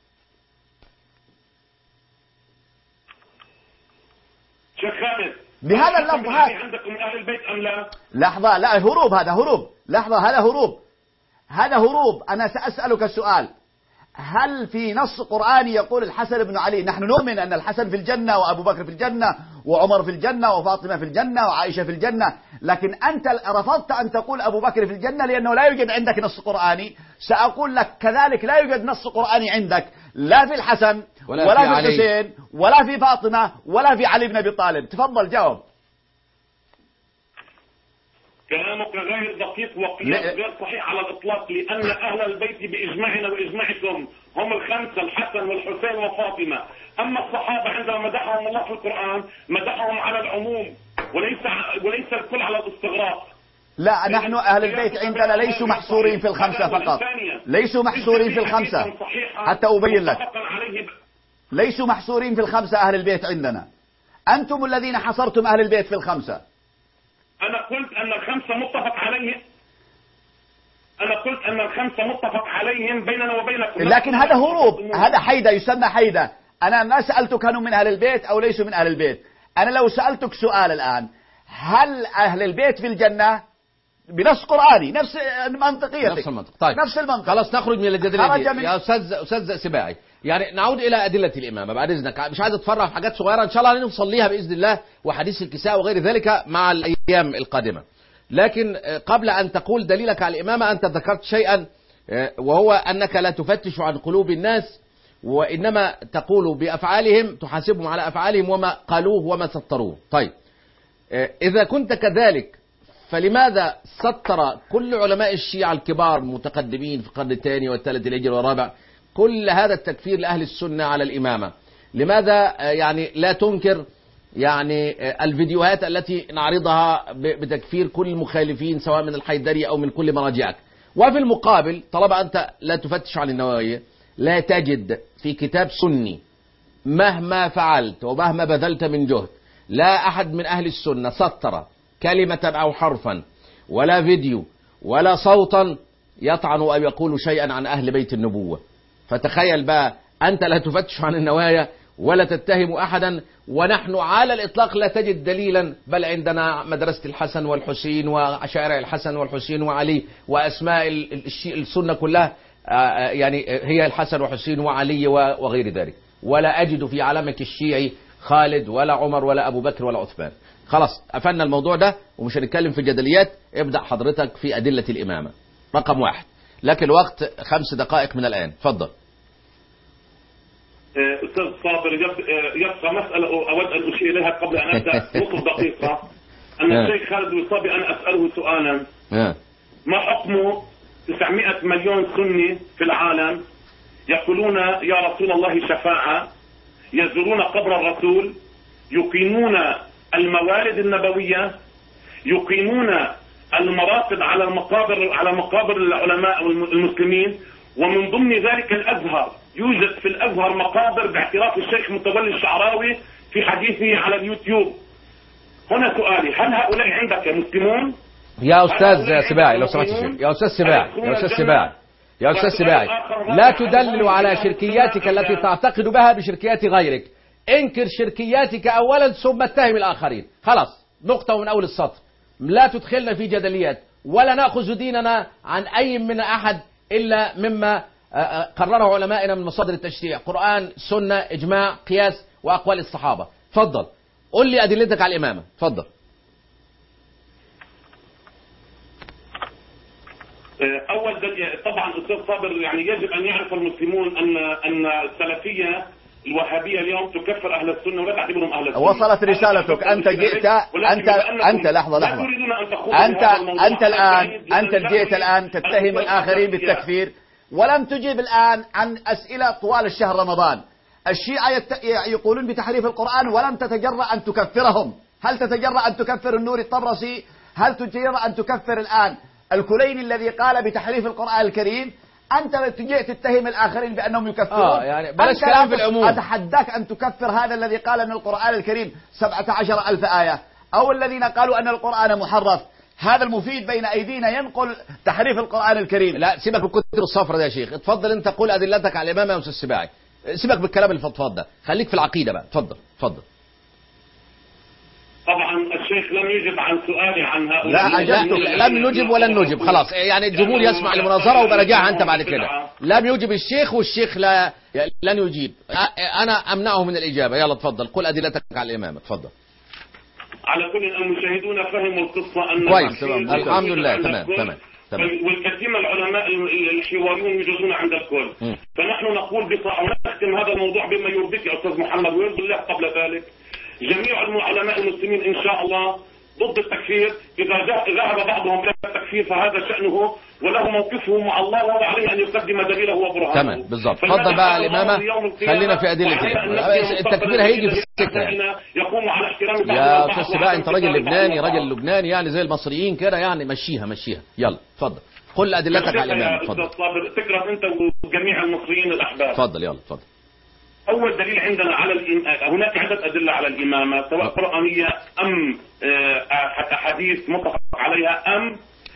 شيخ خالد بهذا اللفظ. هات. عندكم أهل البيت أم لا؟ لحظة لا هروب هذا هروب. لحظة هذا هروب هذا هروب. أنا سأسألك السؤال. هل في نص قرآني يقول الحسن بن علي؟ نحن نؤمن أن الحسن في الجنة وأبو بكر في الجنة وعمر في الجنة وفاطمة في الجنة وعائشة في الجنة لكن أنت رفضت أن تقول أبو بكر في الجنة لأنه لا يوجد عندك نص قرآني. سأقول لك كذلك لا يوجد نص قرآني عندك لا في الحسن ولا, ولا في, في الحسين ولا في فاطمة ولا في علي بن أبي طالب. تفضل جاوب. كلامك غير دقيق وقياس غير صحيح على الإطلاق لأن أهل البيت بإجماعنا وإجماعكم هم الخمسة الحسن والحسين وفاطمة. أما الصحابة عندما مدحهم الله في القرآن مدحهم على العموم وليس وليس الكل على الاستغراق. لا نحن أهل البيت عندنا ليسوا محصورين في الخمسة فقط. ليسوا محصورين في الخمسة حتى أبين لك. ليسوا محصورين في الخمسة أهل البيت عندنا. أنتم الذين حصرتم أهل البيت في الخمسة. أنا قلت أن الخمسة متفق عليهم. أنا قلت أن الخمسة متفق عليهم بيننا وبينكم. لكن هذا هروب. هذا حيدة يسمى حيدة. أنا ما سألتك كانوا من أهل البيت أو ليسوا من أهل البيت. أنا لو سألتك سؤال الآن هل أهل البيت في الجنة بنص قرآني نفس منطقيتك نفس المنطق. طيب نفس المنطق. خلاص نخرج من الجدلية دي من... يا أستاذ أستاذ سباعي. يعني نعود إلى أدلة الإمامة بعد إذنك. مش عايز أتفرع في حاجات صغيرة إن شاء الله نوصل ليها بإذن الله وحديث الكساء وغير ذلك مع الأيام القادمة. لكن قبل أن تقول دليلك على الإمامة أنت ذكرت شيئا وهو أنك لا تفتش عن قلوب الناس وإنما تقول بأفعالهم تحاسبهم على أفعالهم وما قالوه وما سطروه. طيب إذا كنت كذلك فلماذا سطر كل علماء الشيعة الكبار المتقدمين في القرن الثاني والثالث الهجري والرابع كل هذا التكفير لأهل السنة على الإمامة؟ لماذا يعني لا تنكر يعني الفيديوهات التي نعرضها بتكفير كل المخالفين سواء من الحيدري أو من كل مراجعك؟ وفي المقابل طالما أنت لا تفتش عن النوايا لا تجد في كتاب سني مهما فعلت ومهما بذلت من جهد لا أحد من أهل السنة سطر كلمة أو حرفا ولا فيديو ولا صوتا يطعن أو يقول شيئا عن أهل بيت النبوة. فتخيل بقى أنت لا تفتش عن النوايا ولا تتهم أحدا، ونحن على الإطلاق لا تجد دليلا، بل عندنا مدرسة الحسن والحسين وشارع الحسن والحسين وعلي وأسماء السنة كلها يعني هي الحسن وحسين وعلي وغير ذلك، ولا أجد في علمك الشيعي خالد ولا عمر ولا أبو بكر ولا عثمان. خلاص قفلنا الموضوع ده ومش هنتكلم في جدليات. ابدأ حضرتك في أدلة الإمامة رقم واحد، لكن الوقت خمس دقائق من الآن. تفضل. أستاذ صابر، يبقى مسألة أود أن أشير إليها قبل أن أبدأ نصف دقيقة. أن الشيخ خالد الوصابي أنا أسأله سؤالا: ما حكم تسعمائة مليون سني في العالم يقولون يا رسول الله شفاعة، يزورون قبر الرسول، يقيمون الموالد النبوية، يقيمون المراقد على المقابر على مقابر العلماء المسلمين، ومن ضمن ذلك الأزهر، يوجد في الأزهر مقابر باعتراف الشيخ متولي الشعراوي في حديثه على اليوتيوب. هنا سؤالي: هل هؤلاء عندك مسلمون؟ يا أستاذ سباعي لو سمحت، يا أستاذ سباعي يا أستاذ سباعي يا أستاذ سباعي لا تدلل على شركياتك التي تعتقد بها بشركيات غيرك. انكر شركياتك أولا ثم اتهم الآخرين. خلاص، نقطة من أول السطر. لا تدخلنا في جدليات، ولا نأخذ ديننا عن أي من أحد إلا مما قرره علمائنا من مصادر التشريع: قرآن، سنة، إجماع، قياس، وأقوال الصحابة. تفضل قل لي أدلتك على الإمامة. تفضل. أول طبعا أستاذ صابر، يعني يجب أن يعرف المسلمون أن أن السلفية الوهابية اليوم تكفر أهل السنة ولا تعتبرهم أهل السنة. وصلت رسالتك. أنت جئت أنت أنت لحظة لحظة أنت أنت الآن أنت جئت الآن تتهم الآخرين بالتكفير، ولم تجيب الآن عن أسئلة طوال الشهر رمضان. الشيعة يت... يقولون بتحريف القرآن ولم تتجرأ أن تكفرهم. هل تتجرأ أن تكفر النور الطبرسي؟ هل تتجرأ أن تكفر الآن الكليني الذي قال بتحريف القرآن الكريم؟ أنت تجي تتهم الآخرين بأنهم يكفرون. آه يعني بلاش كلام في العموم. أتحداك أن تكفر هذا الذي قال أن القرآن الكريم سبعة عشر ألف آية، أو الذين قالوا أن القرآن محرف. هذا المفيد بين أيدينا ينقل تحريف القرآن الكريم. لا سيبك بالكتب الصفرة ده يا شيخ. اتفضل أنت قول أدلتك على الإمامة يا أستاذ السباعي. سيبك بالكلام الفضفاض ده، خليك في العقيدة بقى. اتفضل اتفضل. طبعا الشيخ لم يجب عن سؤالي عن هؤلاء. لا أجبتك. لم نجب ولن نجب. خلاص يعني الجمهور يسمع المناظرة وبرجعها أنت بعد كده. لم يجب الشيخ والشيخ لا لن يجيب. أنا أمنعه من الإجابة. يلا اتفضل قل أدلتك على الإمامة. اتفضل. على كل المشاهدون فهموا القصة أن كويس تمام الحمد لله تمام تمام تمام. والكثير من العلماء الحواريون يوجدون عند الكل. م. فنحن نقول بصراحة ونختم هذا الموضوع بما يرضيك يا أستاذ محمد ويرضي الله قبل ذلك: جميع العلماء المسلمين إن شاء الله ضد التكفير. إذا ذهب بعضهم إلى التكفير فهذا شأنه وله موقفه مع الله، وهو عليه أن يقدم دليله وبرهانه. تمام بالضبط. تفضل بقى الإمامة، خلينا في أدلة التكفير. هيجي في السكة يعني. يقوم على احترام يا أستاذ سباعي أنت راجل لبناني راجل لبناني يعني زي المصريين كده يعني. مشيها مشيها. يلا اتفضل قل أدلتك على الإمامة. اتفضل. تكره أنت وجميع المصريين الأحباب. اتفضل يلا اتفضل. أول دليل عندنا على الإمامة، هناك عدة أدلة على الإمامة سواء قرآنية أم أحاديث متفق عليها أم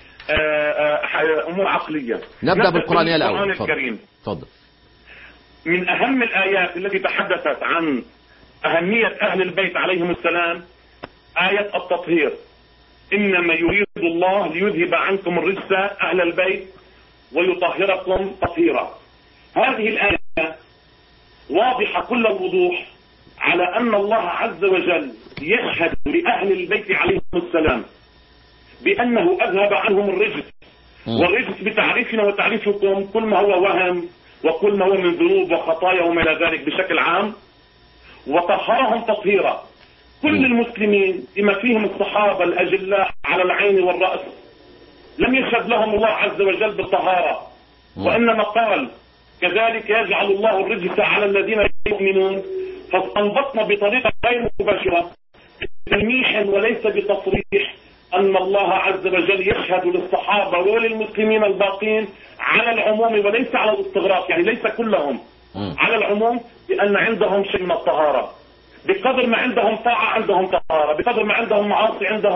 أمور عقلية. نبدأ بالقرآنية الأول. القرآن الكريم. تفضل. من أهم الآيات التي تحدثت عن أهمية أهل البيت عليهم السلام آية التطهير: إنما يريد الله ليذهب عنكم الرجس أهل البيت ويطهركم تطهيرا. هذه الآية واضحة كل الوضوح على أن الله عز وجل يشهد لأهل البيت عليهم السلام بأنه أذهب عنهم الرجس. والرجس بتعريفنا وتعريفكم كل ما هو وهم وكل ما هو من ذنوب وخطايا وما إلى ذلك بشكل عام، وطهرهم تطهيرا. كل المسلمين بما فيهم الصحابة الأجلاء على العين والرأس لم يشهد لهم الله عز وجل بالطهارة، وإنما قال: كذلك يجعل الله الرجس على الذين يؤمنون. فاستنبطنا بطريقة غير مباشرة بتلميح وليس بتصريح أن الله عز وجل يشهد للصحابة وللمسلمين الباقين على العموم وليس على الاستغراق، يعني ليس كلهم على العموم، بأن عندهم شيء من الطهارة. بقدر ما عندهم طاعة عندهم طهارة، بقدر ما عندهم معاصي عندهم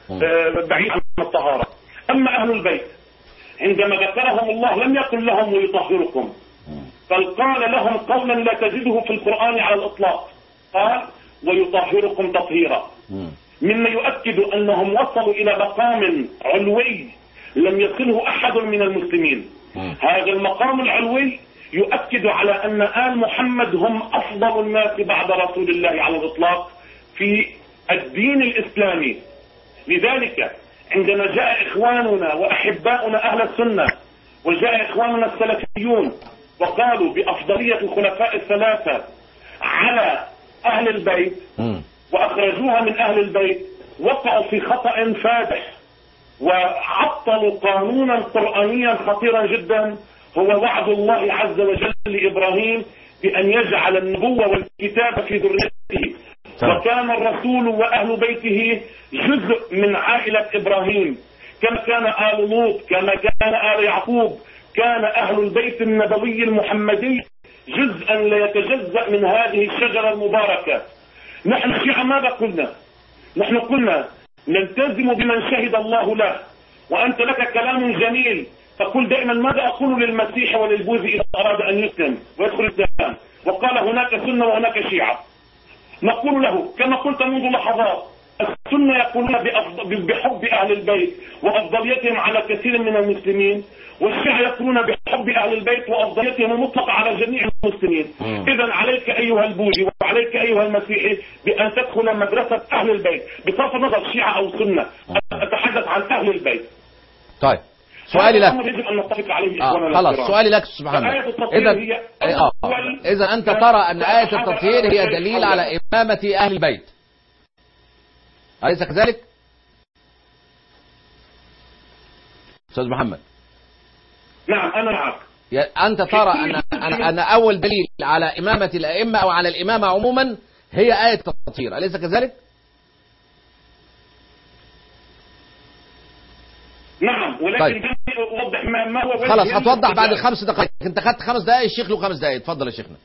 بعيد عن الطهارة. أما أهل البيت عندما ذكرهم الله لم يقل لهم ويطهركم، بل قال لهم قولا لا تجده في القرآن على الإطلاق، قال ويطهركم تطهيرا، مما يؤكد أنهم وصلوا إلى مقام علوي لم يصله أحد من المسلمين. هذا المقام العلوي يؤكد على أن آل محمد هم أفضل الناس بعد رسول الله على الإطلاق في الدين الإسلامي. لذلك عندما جاء إخواننا وأحباؤنا أهل السنة وجاء إخواننا السلفيون وقالوا بأفضلية الخلفاء الثلاثة على أهل البيت وأخرجوها من أهل البيت، وقعوا في خطأ فادح وعطلوا قانونا قرآنيا خطيرا جدا، هو وعد الله عز وجل لإبراهيم بأن يجعل النبوة والكتاب في ذريته، وكان الرسول وأهل بيته جزء من عائلة إبراهيم، كما كان آل لوط، كما كان آل يعقوب، كان أهل البيت النبوي المحمدي جزءا لا يتجزأ من هذه الشجرة المباركة. نحن الشيعة ماذا قلنا؟ نحن قلنا نلتزم بمن شهد الله له، وأنت لك كلام جميل تقول دائما ماذا أقول للمسيح وللبوذي إذا أراد أن يسلم ويدخل الإسلام، وقال هناك سنة وهناك شيعة. نقول له كما قلت منذ لحظات، السنة يقولون بحب أهل البيت وأفضليتهم على كثير من المسلمين، والشيعة يقولون بحب أهل البيت وأفضليتهم المطلقة على جميع المسلمين. إذا عليك أيها البوذي وعليك أيها المسيحي بأن تدخل مدرسة أهل البيت بصرف النظر شيعة أو سنة. أتحدث عن أهل البيت. طيب سؤالي لك يجب أن نتفق عليه آه خلاص سؤالي لك أستاذ محمد، إذا آه إذا أنت ترى أن آية التطهير هي دليل على إمامة أهل البيت، أليس كذلك؟ أستاذ محمد. نعم أنا معك. أنت ترى أن أن أول دليل على إمامة الأئمة أو على الإمامة عموما هي آية التطهير، أليس كذلك؟ نعم، ولكن طيب. أوضح ما, ما هو خلاص هتوضح بعد خمس دقائق، أنت خدت خمس دقائق، الشيخ له خمس دقائق، اتفضل يا شيخنا.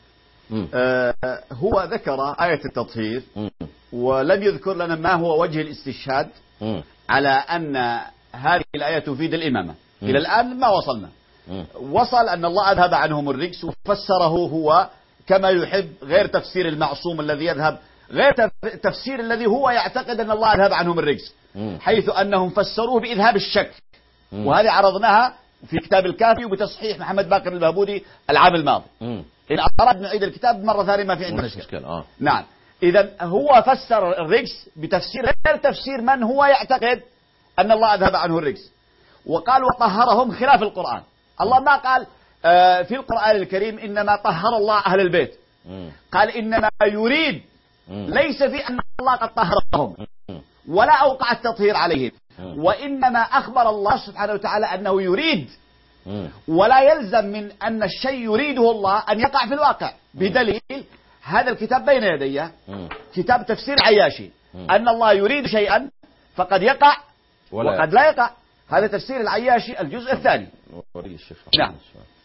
آه هو ذكر آية التطهير مم. ولم يذكر لنا ما هو وجه الاستشهاد مم. على أن هذه الآية تفيد الإمامة. مم. إلى الآن ما وصلنا. مم. وصل أن الله أذهب عنهم الرجس وفسره هو كما يحب، غير تفسير المعصوم الذي يذهب، غير تفسير الذي هو يعتقد أن الله أذهب عنهم الرجس، حيث أنهم فسروه بإذهاب الشك. مم. وهذه عرضناها في كتاب الكافي وبتصحيح محمد باقر البهبودي العام الماضي. مم. إن أراد نعيد الكتاب مرة ثانية ما في عندنا مشكلة. آه. نعم، إذا هو فسر الرجس بتفسير غير تفسير من هو يعتقد أن الله أذهب عنه الرجس، وقال وطهرهم خلاف القرآن. الله ما قال آه في القرآن الكريم إنما طهر الله أهل البيت، مم. قال إنما يريد، مم. ليس في أن الله قد طهرهم ولا أوقع التطهير عليهم، وإنما أخبر الله سبحانه وتعالى أنه يريد، ولا يلزم من أن الشيء يريده الله أن يقع في الواقع. بدليل هذا الكتاب بين يدي، كتاب تفسير عياشي، أن الله يريد شيئا فقد يقع وقد لا يقع. هذا تفسير العياشي الجزء الثاني. نعم،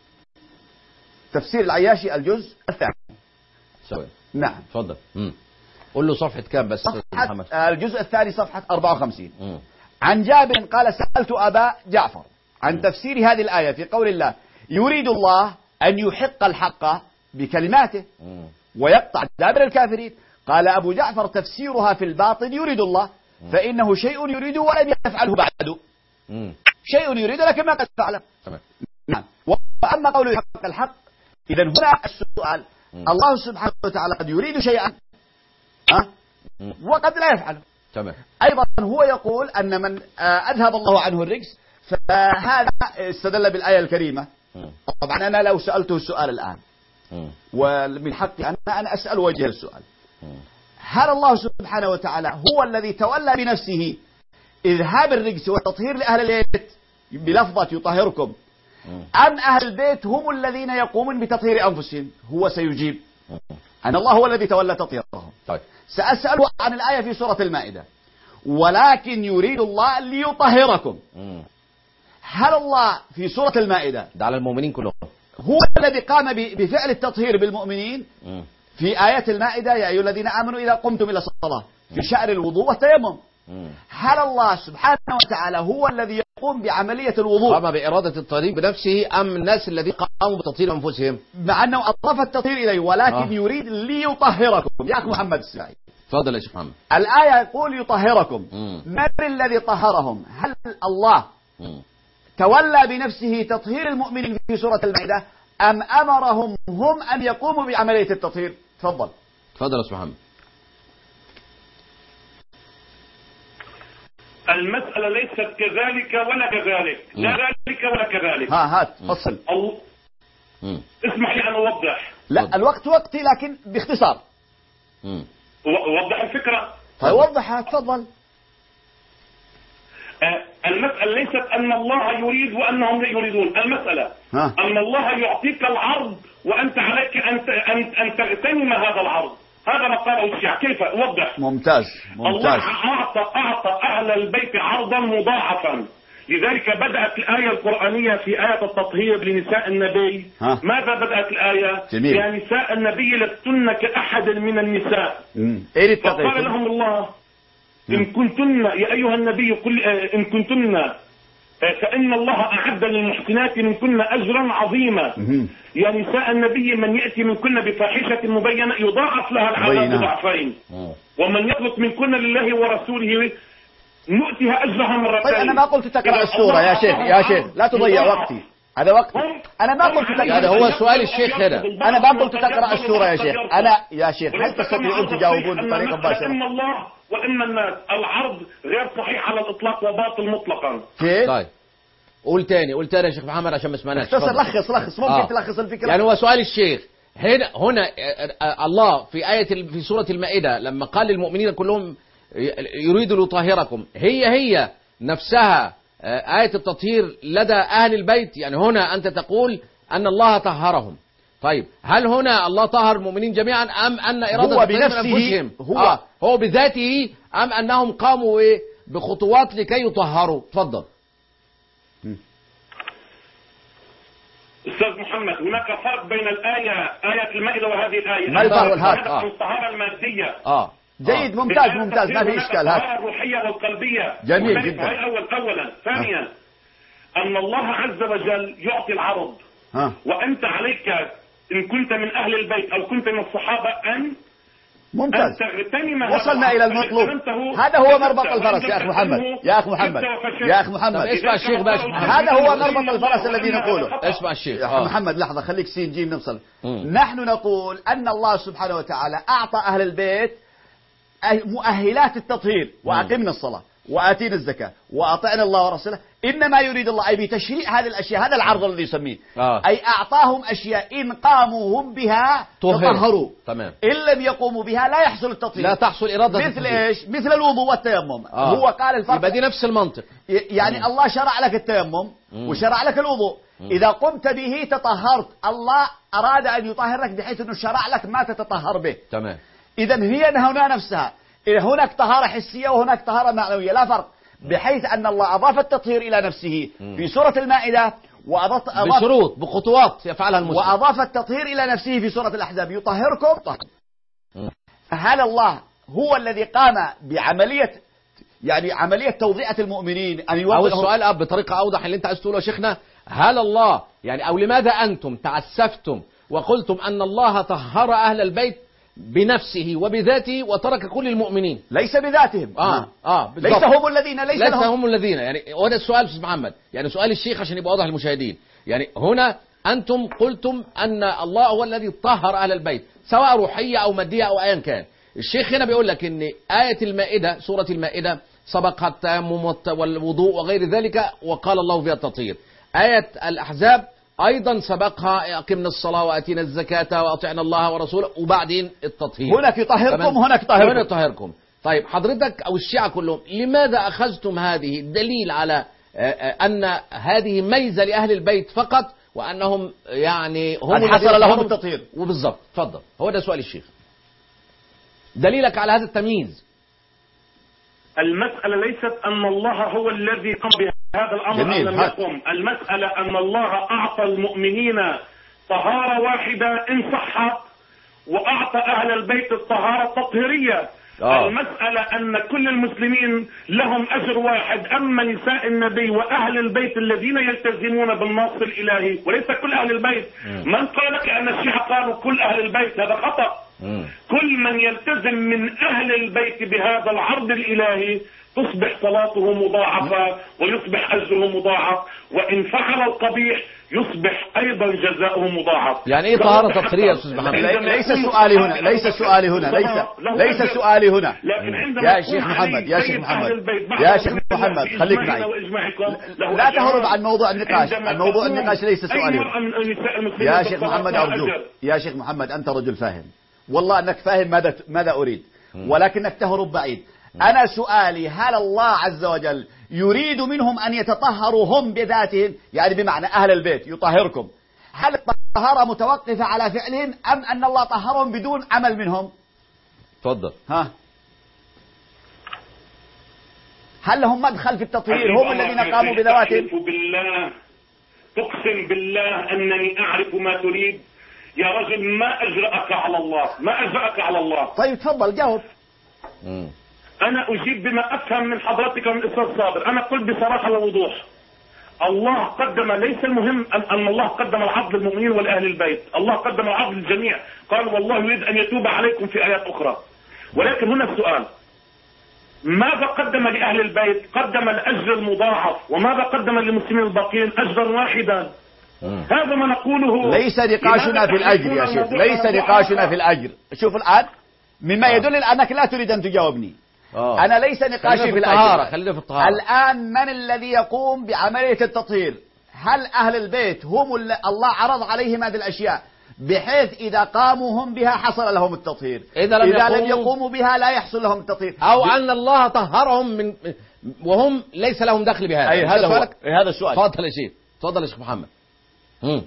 تفسير العياشي الجزء الثاني. نعم تفضل. قل له صفحة كام بس محمد؟ الجزء الثاني صفحة أربعة وخمسين. م. عن جابر قال سألت أبا جعفر عن م. تفسير هذه الآية في قول الله يريد الله أن يحق الحق بكلماته م. ويقطع دابر الكافرين. قال أبو جعفر تفسيرها في الباطن يريد الله، م. فإنه شيء يريده ولم يفعله بعده. م. شيء يريد لكن ما قد فعله. نعم. وأما قول يحق الحق، إذا هنا السؤال، م. الله سبحانه وتعالى قد يريد شيئا أه؟ وقد لا يفعله. تمام. أيضا هو يقول أن من أذهب الله عنه الرجس فهذا استدل بالآية الكريمة. طبعا أنا لو سألته السؤال الآن ومن حقي أنا أنا أسأل وجه السؤال، هل الله سبحانه وتعالى هو الذي تولى بنفسه إذهاب الرجس والتطهير لأهل البيت بلفظة يطهركم، أم أهل البيت هم الذين يقومون بتطهير أنفسهم؟ هو سيجيب أن الله هو الذي تولى تطهيرهم. طيب. سأسأله عن الآية في سورة المائدة ولكن يريد الله ليطهركم. مم. هل الله في سورة المائدة ده على المؤمنين كلهم هو الذي قام بفعل التطهير بالمؤمنين؟ مم. في آيات المائدة يا أيها الذين آمنوا إذا قمتم إلى الصلاة في شأن الوضوء والتيمم. هل الله سبحانه وتعالى هو الذي يقوم بعملية الوضوء قام بإرادة التطهير بنفسه أم الناس الذين قاموا بتطهير أنفسهم؟ مع أنه أضاف التطهير إليه ولكن آه. يريد ليطهركم. يا أخي محمد السعيد تفضل يا شيخ محمد. الآية يقول يطهركم. من الذي طهرهم؟ هل الله مم. تولى بنفسه تطهير المؤمنين في سورة المائدة أم أمرهم هم أن يقوموا بعملية التطهير؟ تفضل. تفضل يا شيخ محمد. المسألة ليست كذلك ولا كذلك، لا ذلك ولا كذلك. ها هات فصل. أو... اسمح لي أن أوضح. لا فضل. الوقت وقتي لكن باختصار. مم. وضح الفكرة. طيب وضحها تفضل. المسألة ليست أن الله يريد وأنهم لا يريدون، المسألة ها. أن الله يعطيك العرض وأنت عليك أن أن تغتنم هذا العرض. هذا ما قاله الشيعة. كيف أوضح؟ ممتاز ممتاز. الله أعطى أعطى أهل البيت عرضا مضاعفا، لذلك بدأت الآية القرآنية في آية التطهير لنساء النبي. ها. ماذا بدأت الآية؟ جميل. يا نساء النبي لستن كأحد من النساء. إيه فقال لهم الله إن كنتن يا أيها النبي قل إن كنتن فإن الله أعد للمحسنات منكن أجرا عظيما. يا نساء النبي من يأتي منكن بفاحشة مبينة يضاعف لها العذاب ضعفين، ومن يطلق منكن لله ورسوله نؤتها أجرها مرتين. طيب أنا ما قلت تقرأ السورة يا شيخ يا شيخ لا تضيع وقتي، هذا وقتي. أنا ما قلت تقرأ. هذا هو سؤال الشيخ هنا. أنا ما قلت تقرأ السورة يا شيخ. أنا يا شيخ هل تستطيعون تجاوبون بطريقة مباشرة؟ إما الله وإما الناس. العرض غير صحيح على الإطلاق وباطل مطلقا. كيف؟ طيب قول تاني قول تاني يا شيخ محمد عشان ما سمعناش. اختصر لخص لخص ممكن آه. تلخص الفكرة. يعني هو سؤال الشيخ هنا هنا الله في آية في سورة المائدة لما قال للمؤمنين كلهم يريد ليطهركم، هي هي نفسها آية التطهير لدى أهل البيت. يعني هنا أنت تقول أن الله طهرهم. طيب هل هنا الله طهر المؤمنين جميعا أم أن إرادة هو بنفسه هو آه هو بذاته أم أنهم قاموا إيه بخطوات لكي يطهروا؟ تفضل. أستاذ محمد هناك فرق بين الآية آية المائدة وهذه الآية. ما الفرق والهات؟ آه. الطهارة المادية. آه جيد ممتاز ممتاز ما في إشكال. هات الطهارة الروحية والقلبية. جميل جدا. هاي أول أولا. ثانيا آه. أن الله عز وجل يعطي العرض آه. وأنت عليك إن كنت من أهل البيت أو كنت من الصحابة أن ممتاز. وصلنا إلى المطلوب. هذا هو مربط الفرس يا أخ محمد يا أخ محمد يا أخ محمد. اسمع الشيخ باش. هذا هو مربط الفرس الذي نقوله. اسمع الشيخ يا أخ محمد لحظة خليك سين جيم نفصل. نحن نقول أن الله سبحانه وتعالى أعطى أهل البيت مؤهلات التطهير وأقمنا الصلاة وآتينا الزكاة وأطعنا الله ورسوله. إنما يريد الله أي بتشريع هذه الأشياء هذا العرض الذي يسميه آه. أي أعطاهم أشياء إن قاموا هم بها تطهروا. تمام. إن لم يقوموا بها لا يحصل التطهير. لا تحصل إرادة مثل التطهير. إيش؟ مثل الوضوء والتيمم. آه. هو قال الفرق يبقى دي نفس المنطق. يعني مم. الله شرع لك التيمم مم. وشرع لك الوضوء مم. إذا قمت به تطهرت. الله أراد أن يطهرك بحيث أنه شرع لك ما تتطهر به. تمام. إذا هي هنا نفسها. هناك طهارة حسية وهناك طهارة معنوية لا فرق، بحيث أن الله أضاف التطهير إلى نفسه في سورة المائدة وأضاف بشروط بخطوات يفعلها المسلم، وأضاف التطهير إلى نفسه في سورة الأحزاب يطهركم طهر. هل الله هو الذي قام بعملية يعني عملية توضيئة المؤمنين أن يوضئهم؟ أو السؤال أب بطريقة أوضح اللي أنت عايز تقوله يا شيخنا، هل الله يعني أو لماذا أنتم تعسفتم وقلتم أن الله طهر أهل البيت بنفسه وبذاته وترك كل المؤمنين؟ ليس بذاتهم. اه اه ليس هم الذين ليس, ليس لهم هم الذين يعني. وهذا السؤال استاذ محمد، يعني سؤال الشيخ عشان يبقى واضح للمشاهدين. يعني هنا انتم قلتم ان الله هو الذي طهر اهل البيت سواء روحيه او ماديه او ايا كان. الشيخ هنا بيقول لك ان آية المائدة سورة المائدة سبقها التيمم والوضوء وغير ذلك وقال الله فيها التطهير. آية الأحزاب أيضا سبقها أقمنا الصلاة وأتينا الزكاة وأطعنا الله ورسوله وبعدين التطهير. هناك يطهركم هناك يطهركم. هنا يطهركم. طيب حضرتك أو الشيعة كلهم لماذا أخذتم هذه الدليل على أن هذه ميزة لأهل البيت فقط وأنهم يعني هم حصل لهم التطهير؟ وبالضبط تفضل هو ده سؤال الشيخ، دليلك على هذا التمييز. المسألة ليست أن الله هو الذي قام بهذا الأمر أم لم يقم. المسألة أن الله أعطى المؤمنين طهارة واحدة إن صحت وأعطى أهل البيت الطهارة التطهيرية. آه. المسألة أن كل المسلمين لهم أجر واحد، أما نساء النبي وأهل البيت الذين يلتزمون بالنص الإلهي وليس كل أهل البيت. م. من قال لك أن الشيعة قالوا كل أهل البيت؟ هذا خطأ. م. كل من يلتزم من أهل البيت بهذا العرض الإلهي تصبح صلاته مضاعفة ويصبح أجره مضاعف، وإن فعل القبيح يصبح أيضا جزاؤه مضاعف. يعني إيه طهارة تطهيرية يا أستاذ محمد؟ ليس سؤالي هنا، ليس سؤالي هنا، ليس ليس سؤالي هنا. يا شيخ محمد، يا شيخ محمد، يا شيخ محمد خليك معي. لا تهرب عن موضوع النقاش، عن موضوع النقاش ليس سؤالي هنا. يا شيخ محمد أرجوك، يا شيخ محمد أنت رجل فاهم، والله أنك فاهم ماذا ماذا أريد، ولكنك تهرب بعيد. أنا سؤالي هل الله عز وجل يريد منهم أن يتطهروا هم بذاتهم، يعني بمعنى أهل البيت يطهركم، هل الطهارة متوقفة على فعلهم أم أن الله طهرهم بدون عمل منهم؟ تفضل. ها هل لهم مدخل في التطهير هم الذين قاموا بذواتهم؟ أقسم بالله تقسم بالله أنني أعرف ما تريد يا رجل، ما أجرأك على الله، ما أجرأك على الله. طيب تفضل جاوب. مم. أنا أجيب بما أفهم من حضرتك من الأستاذ صابر. أنا قلت بصراحة ووضوح، الله قدم، ليس المهم أن, أن الله قدم العدل للمؤمنين ولأهل البيت، الله قدم العدل للجميع، قال والله يريد أن يتوب عليكم في آيات أخرى. ولكن هنا السؤال، ماذا قدم لأهل البيت؟ قدم الأجر المضاعف، وماذا قدم للمسلمين الباقين؟ أجرا واحدا. هذا ما نقوله. ليس نقاشنا في الأجر يا شيخ، ليس نقاشنا في الأجر. شوف الآن مما يدل أنك لا تريد أن تجاوبني. أوه. أنا ليس نقاشي في الطهارة، خلينا في الطهارة. الآن من الذي يقوم بعملية التطهير؟ هل أهل البيت هم الله عرض عليهم هذه الأشياء بحيث إذا قاموا هم بها حصل لهم التطهير، إذا لم, إذا يقوم... لم يقوموا بها لا يحصل لهم التطهير، أو ب... أن الله طهرهم من وهم ليس لهم دخل بهذا؟ أي هذا هو. هذا السؤال. تفضل يا شيخ، تفضل يا شيخ محمد. مم.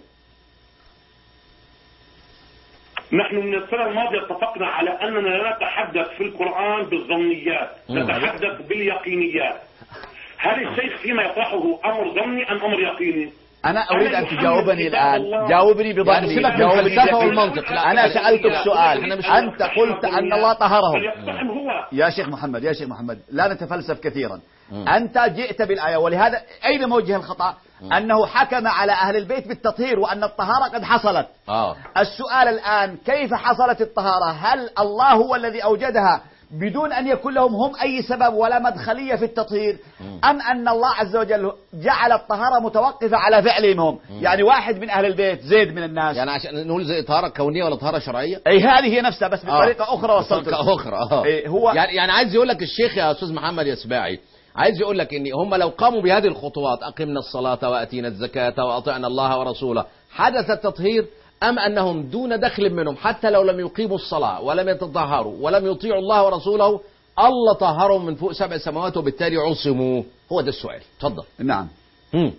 نحن من السنة الماضية اتفقنا على أننا لا نتحدث في القرآن بالظنيات، نتحدث باليقينيات. هل الشيخ فيما يطرحه أمر ظني أم أمر يقيني؟ أنا أريد أن تجاوبني الآن، جاوبني بظني، يعني جاوبني بالمنطق. أنا سألتك سؤال، أنت قلت أن الله طهرهم. يا شيخ محمد، يا شيخ محمد لا نتفلسف كثيرا. أنت جئت بالآية، ولهذا أين موجه الخطأ؟ أنه حكم على أهل البيت بالتطهير وأن الطهارة قد حصلت. آه. السؤال الآن كيف حصلت الطهارة؟ هل الله هو الذي أوجدها بدون أن يكون لهم هم أي سبب ولا مدخلية في التطهير، أم أن الله عز وجل جعل الطهارة متوقفة على فعلهم هم؟ يعني واحد من أهل البيت، زيد من الناس، يعني عشان نقول زي طهارة كونية ولا طهارة شرعية؟ أي هذه هي نفسها بس بطريقة آه. أخرى وصلت بطريقة أخرى. آه. إيه هو يعني يعني عايز يقول لك الشيخ يا أستاذ محمد يا سباعي، عايز يقول لك ان هم لو قاموا بهذه الخطوات، اقمنا الصلاة واتينا الزكاة واطعنا الله ورسوله، حدث التطهير، ام انهم دون دخل منهم حتى لو لم يقيموا الصلاة ولم يتطهروا ولم يطيعوا الله ورسوله، الله طهرهم من فوق سبع سماوات وبالتالي عصموا؟ هو ده السؤال. تفضل. نعم. امم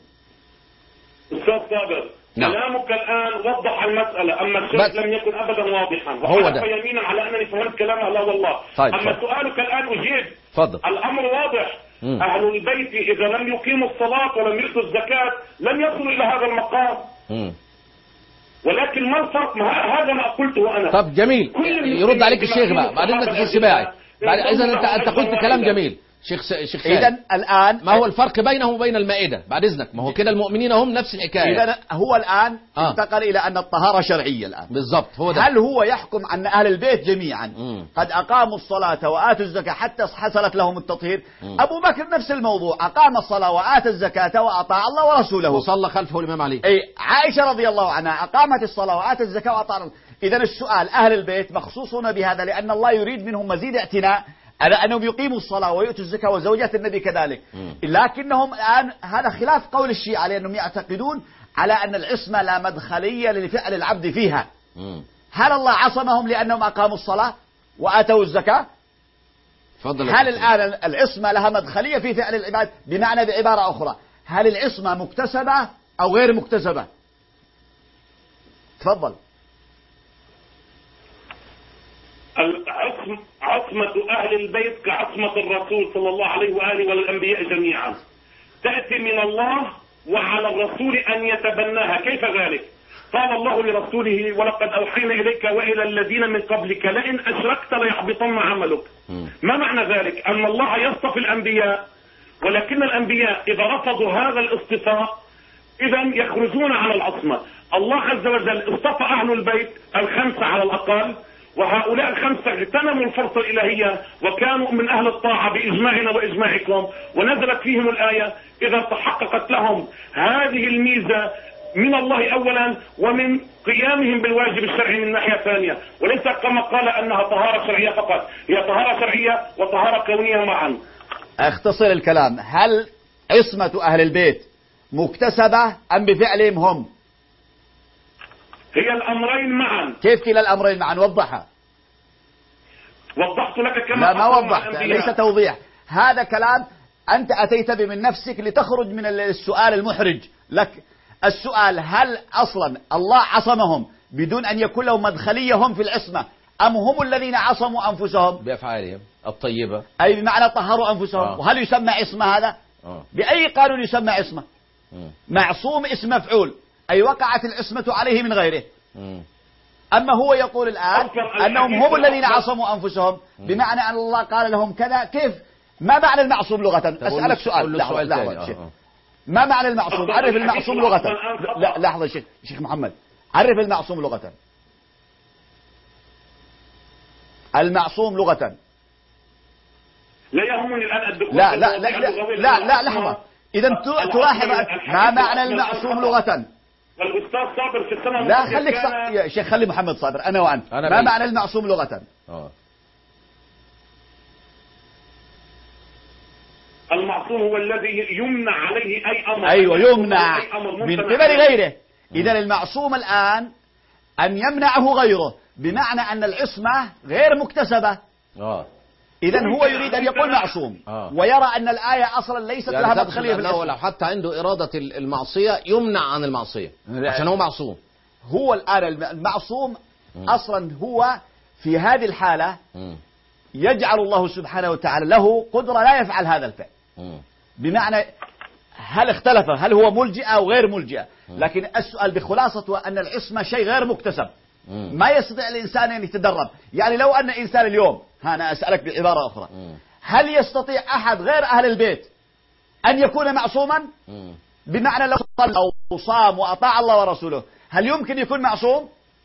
استاذ صابر، نعم. كلامك الآن وضح المسألة، أما الشيخ لم يكن أبدا واضحا، هو ده يمينا على أنني فهمت كلامه. لا والله. طيب أما فضل. سؤالك الآن أجيب. فضل. الأمر واضح. مم. أهل البيت إذا لم يقيموا الصلاة ولم يؤتوا الزكاة لن يصلوا إلى هذا المقام. مم. ولكن ما الفرق؟ هذا ما قلته أنا. طب جميل، يرد عليك الشيخ بقى بعدين لك الشيخ السباعي. إذا أنت أنت قلت كلام جميل شيخ شيخ خالد. إذا الآن ما هو الفرق بينهم وبين المائدة بعد إذنك؟ ما هو كده المؤمنين هم نفس الحكاية. إذا هو الآن آه. انتقل إلى أن الطهارة شرعية الآن. بالضبط. هو ده. هل هو يحكم أن أهل البيت جميعا مم. قد أقاموا الصلاة وآتوا الزكاة حتى حصلت لهم التطهير؟ مم. أبو بكر نفس الموضوع، أقام الصلاة وآتى الزكاة وأطاع الله ورسوله وصلى خلفه الإمام علي. أي عائشة رضي الله عنها أقامت الصلاة وآتت الزكاة وأطاع الله. إذا السؤال، أهل البيت مخصوصون بهذا لأن الله يريد منهم مزيد اعتناء على أنهم يقيموا الصلاة ويؤتوا الزكاة وزوجات النبي كذلك. مم. لكنهم الآن هذا خلاف قول الشيعة لأنهم يعتقدون على أن العصمة لا مدخلية لفعل العبد فيها. مم. هل الله عصمهم لأنهم أقاموا الصلاة وآتوا الزكاة؟ فضل هل الآن العصمة لها مدخلية في فعل العباد؟ بمعنى بعبارة أخرى، هل العصمة مكتسبة أو غير مكتسبة؟ تفضل. العصم عصمة أهل البيت كعصمة الرسول صلى الله عليه وآله والأنبياء جميعا، تأتي من الله وعلى الرسول أن يتبناها. كيف ذلك؟ قال الله لرسوله ولقد أوحينا إليك وإلى الذين من قبلك لئن أشركت ليحبطن عملك. ما معنى ذلك؟ أن الله يصطفي الأنبياء، ولكن الأنبياء إذا رفضوا هذا الاصطفاء إذا يخرجون على العصمة. الله عز وجل اصطفى أهل البيت الخمسة على الأقل، وهؤلاء الخمسة اغتنموا الفرصة الإلهية وكانوا من أهل الطاعة بإجماعنا وإجماعكم، ونزلت فيهم الآية إذا تحققت لهم هذه الميزة من الله أولا ومن قيامهم بالواجب الشرعي من ناحية ثانية، وليس كما قال أنها طهارة شرعية فقط، هي طهارة شرعية وطهارة كونية معا. اختصر الكلام، هل عصمة أهل البيت مكتسبة أم بفعلهم هم؟ هي الأمرين معا. كيف كلا الأمرين معا؟ وضحها. وضحت لك كما لا ما وضحت، ليس توضيح، هذا كلام أنت أتيت به من نفسك لتخرج من السؤال المحرج لك. السؤال هل أصلا الله عصمهم بدون أن يكون لهم مدخلية هم في العصمة، أم هم الذين عصموا أنفسهم بأفعالهم الطيبة، أي بمعنى طهروا أنفسهم؟ آه. وهل يسمى عصمة هذا؟ آه. بأي قانون يسمى عصمة؟ مم. معصوم اسم مفعول، أي وقعت العصمة عليه من غيره. مم. أما هو يقول الآن أنهم هم الذين عصموا أنفسهم، بمعنى أن الله قال لهم كذا. كيف؟ ما معنى المعصوم لغة؟ أسألك سؤال. لحظة لحظة. ما معنى المعصوم؟ عرف المعصوم لغة. لا لحظة شيخ شيخ محمد، عرف المعصوم لغة. المعصوم لغة. لا يهمني الآن الدخول. لا لا لا لا, لا لحظة. إذا تلاحظ ما معنى المعصوم لغة؟ والأستاذ صابر في السنة لا خليك ص... يا شيخ خلي محمد صابر أنا وأنت. ما بعيد. معنى المعصوم لغة؟ آه. المعصوم هو الذي يمنع عليه أي أمر. أيوة يمنع من قبل غيره. إذا المعصوم الآن أن يمنعه غيره، بمعنى أن العصمة غير مكتسبة. آه. إذا هو يريد أن يقول معصوم، آه. ويرى أن الآية أصلا ليست يعني لها مدخلية في العصمة. لو حتى عنده إرادة المعصية يمنع عن المعصية عشان هو معصوم. هو الآن المعصوم م. أصلا هو في هذه الحالة م. يجعل الله سبحانه وتعالى له قدرة لا يفعل هذا الفعل. م. بمعنى هل اختلف هل هو ملجئ أو غير ملجئ، لكن السؤال بخلاصته أن العصمة شيء غير مكتسب. م. ما يستطيع الإنسان أن يتدرب. يعني لو أن إنسان اليوم، أنا أسألك بعبارة أخرى، م. هل يستطيع أحد غير أهل البيت أن يكون معصوما؟ م. بمعنى لو صلى أو صام وأطاع الله ورسوله هل يمكن يكون معصوم؟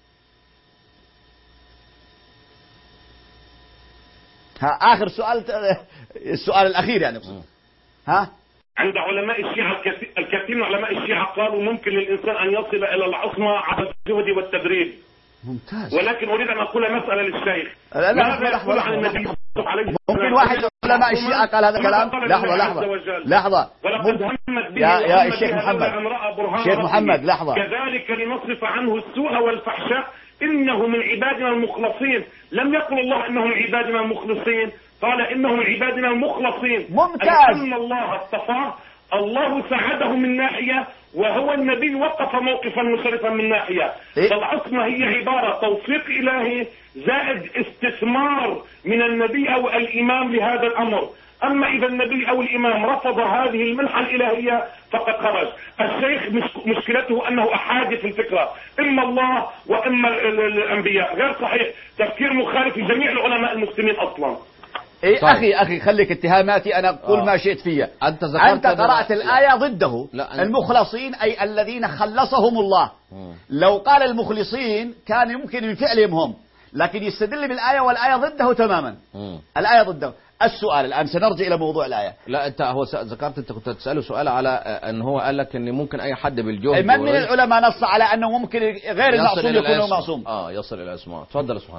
ها آخر سؤال، السؤال الأخير يعني م. ها عند علماء الشيعة الكثير من علماء الشيعة قالوا ممكن للإنسان أن يصل إلى العصمة على الجهد والتدريب. ممتاز. ولكن أريد أن أقول مسألة للشيخ. لا لا لحظة عن النبي ممكن واحد علماء الشيعة قال هذا الكلام؟ لحظة لحظة لحظة يا يا الشيخ محمد شيخ محمد لحظة. كذلك لنصرف عنه السوء والفحشاء إنه من عبادنا المخلصين. لم يقل الله إنه من عبادنا المخلصين، قال إنه من عبادنا المخلصين. ممتاز. أن الله اصطفاه، الله ساعده من ناحية، وهو النبي وقف موقفا مشرفا من ناحية. إيه؟ فالعصمة هي عبارة توفيق إلهي زائد استثمار من النبي أو الإمام لهذا الأمر. أما إذا النبي أو الإمام رفض هذه المنحة الإلهية فقد خرج. الشيخ مشكلته أنه أحادي في الفكرة، إما الله وإما الأنبياء. غير صحيح، تفكير مخالف لجميع العلماء المسلمين أصلا. إيه طيب. أخي أخي خليك اتهاماتي أنا قل آه. ما شئت فيها. أنت, أنت قرأت الآية ضده. لا المخلصين أي الذين خلصهم الله. م. لو قال المخلصين كان يمكن من فعلهم هم، لكن يستدل بالآية والآية ضده تماما. م. الآية ضده. السؤال الآن سنرجع إلى موضوع الآية. لا أنت هو ذكرت أنت كنت تسأله سؤال على أن هو قال لك أن ممكن أي حد بالجهد. من من العلماء نص على أنه ممكن غير المعصوم يكون معصوم؟ آه يصل إلى اسمه. تفضل سبحان.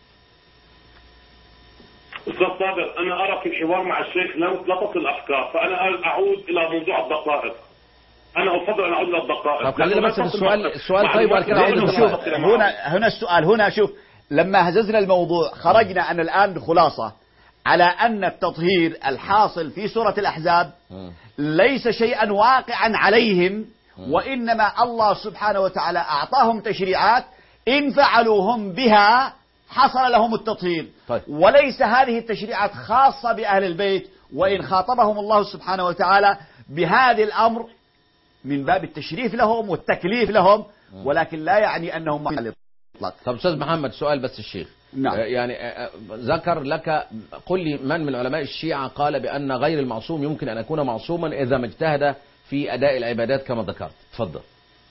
أستاذ صابر، أنا أرى في الحوار مع الشيخ لا تصل الأفكار، فأنا أعود إلى موضوع الدقائق. أنا أفضل أن أعود إلى الدقائق. طب خلينا بس السؤال السؤال طيب والكلام. شوف هنا هنا السؤال هنا شوف لما هززنا الموضوع خرجنا أن الآن خلاصة على أن التطهير الحاصل في سورة الأحزاب ليس شيئا واقعا عليهم، وإنما الله سبحانه وتعالى أعطاهم تشريعات إن فعلوا هم بها حصل لهم التطهير. طيب. وليس هذه التشريعات خاصة بأهل البيت، وإن خاطبهم الله سبحانه وتعالى بهذا الأمر من باب التشريف لهم والتكليف لهم، ولكن لا يعني أنهم على الإطلاق. طب أستاذ محمد سؤال بس الشيخ. نعم. يعني ذكر لك، قل لي من من علماء الشيعة قال بأن غير المعصوم يمكن أن يكون معصوما إذا ما اجتهد في أداء العبادات كما ذكرت. تفضل.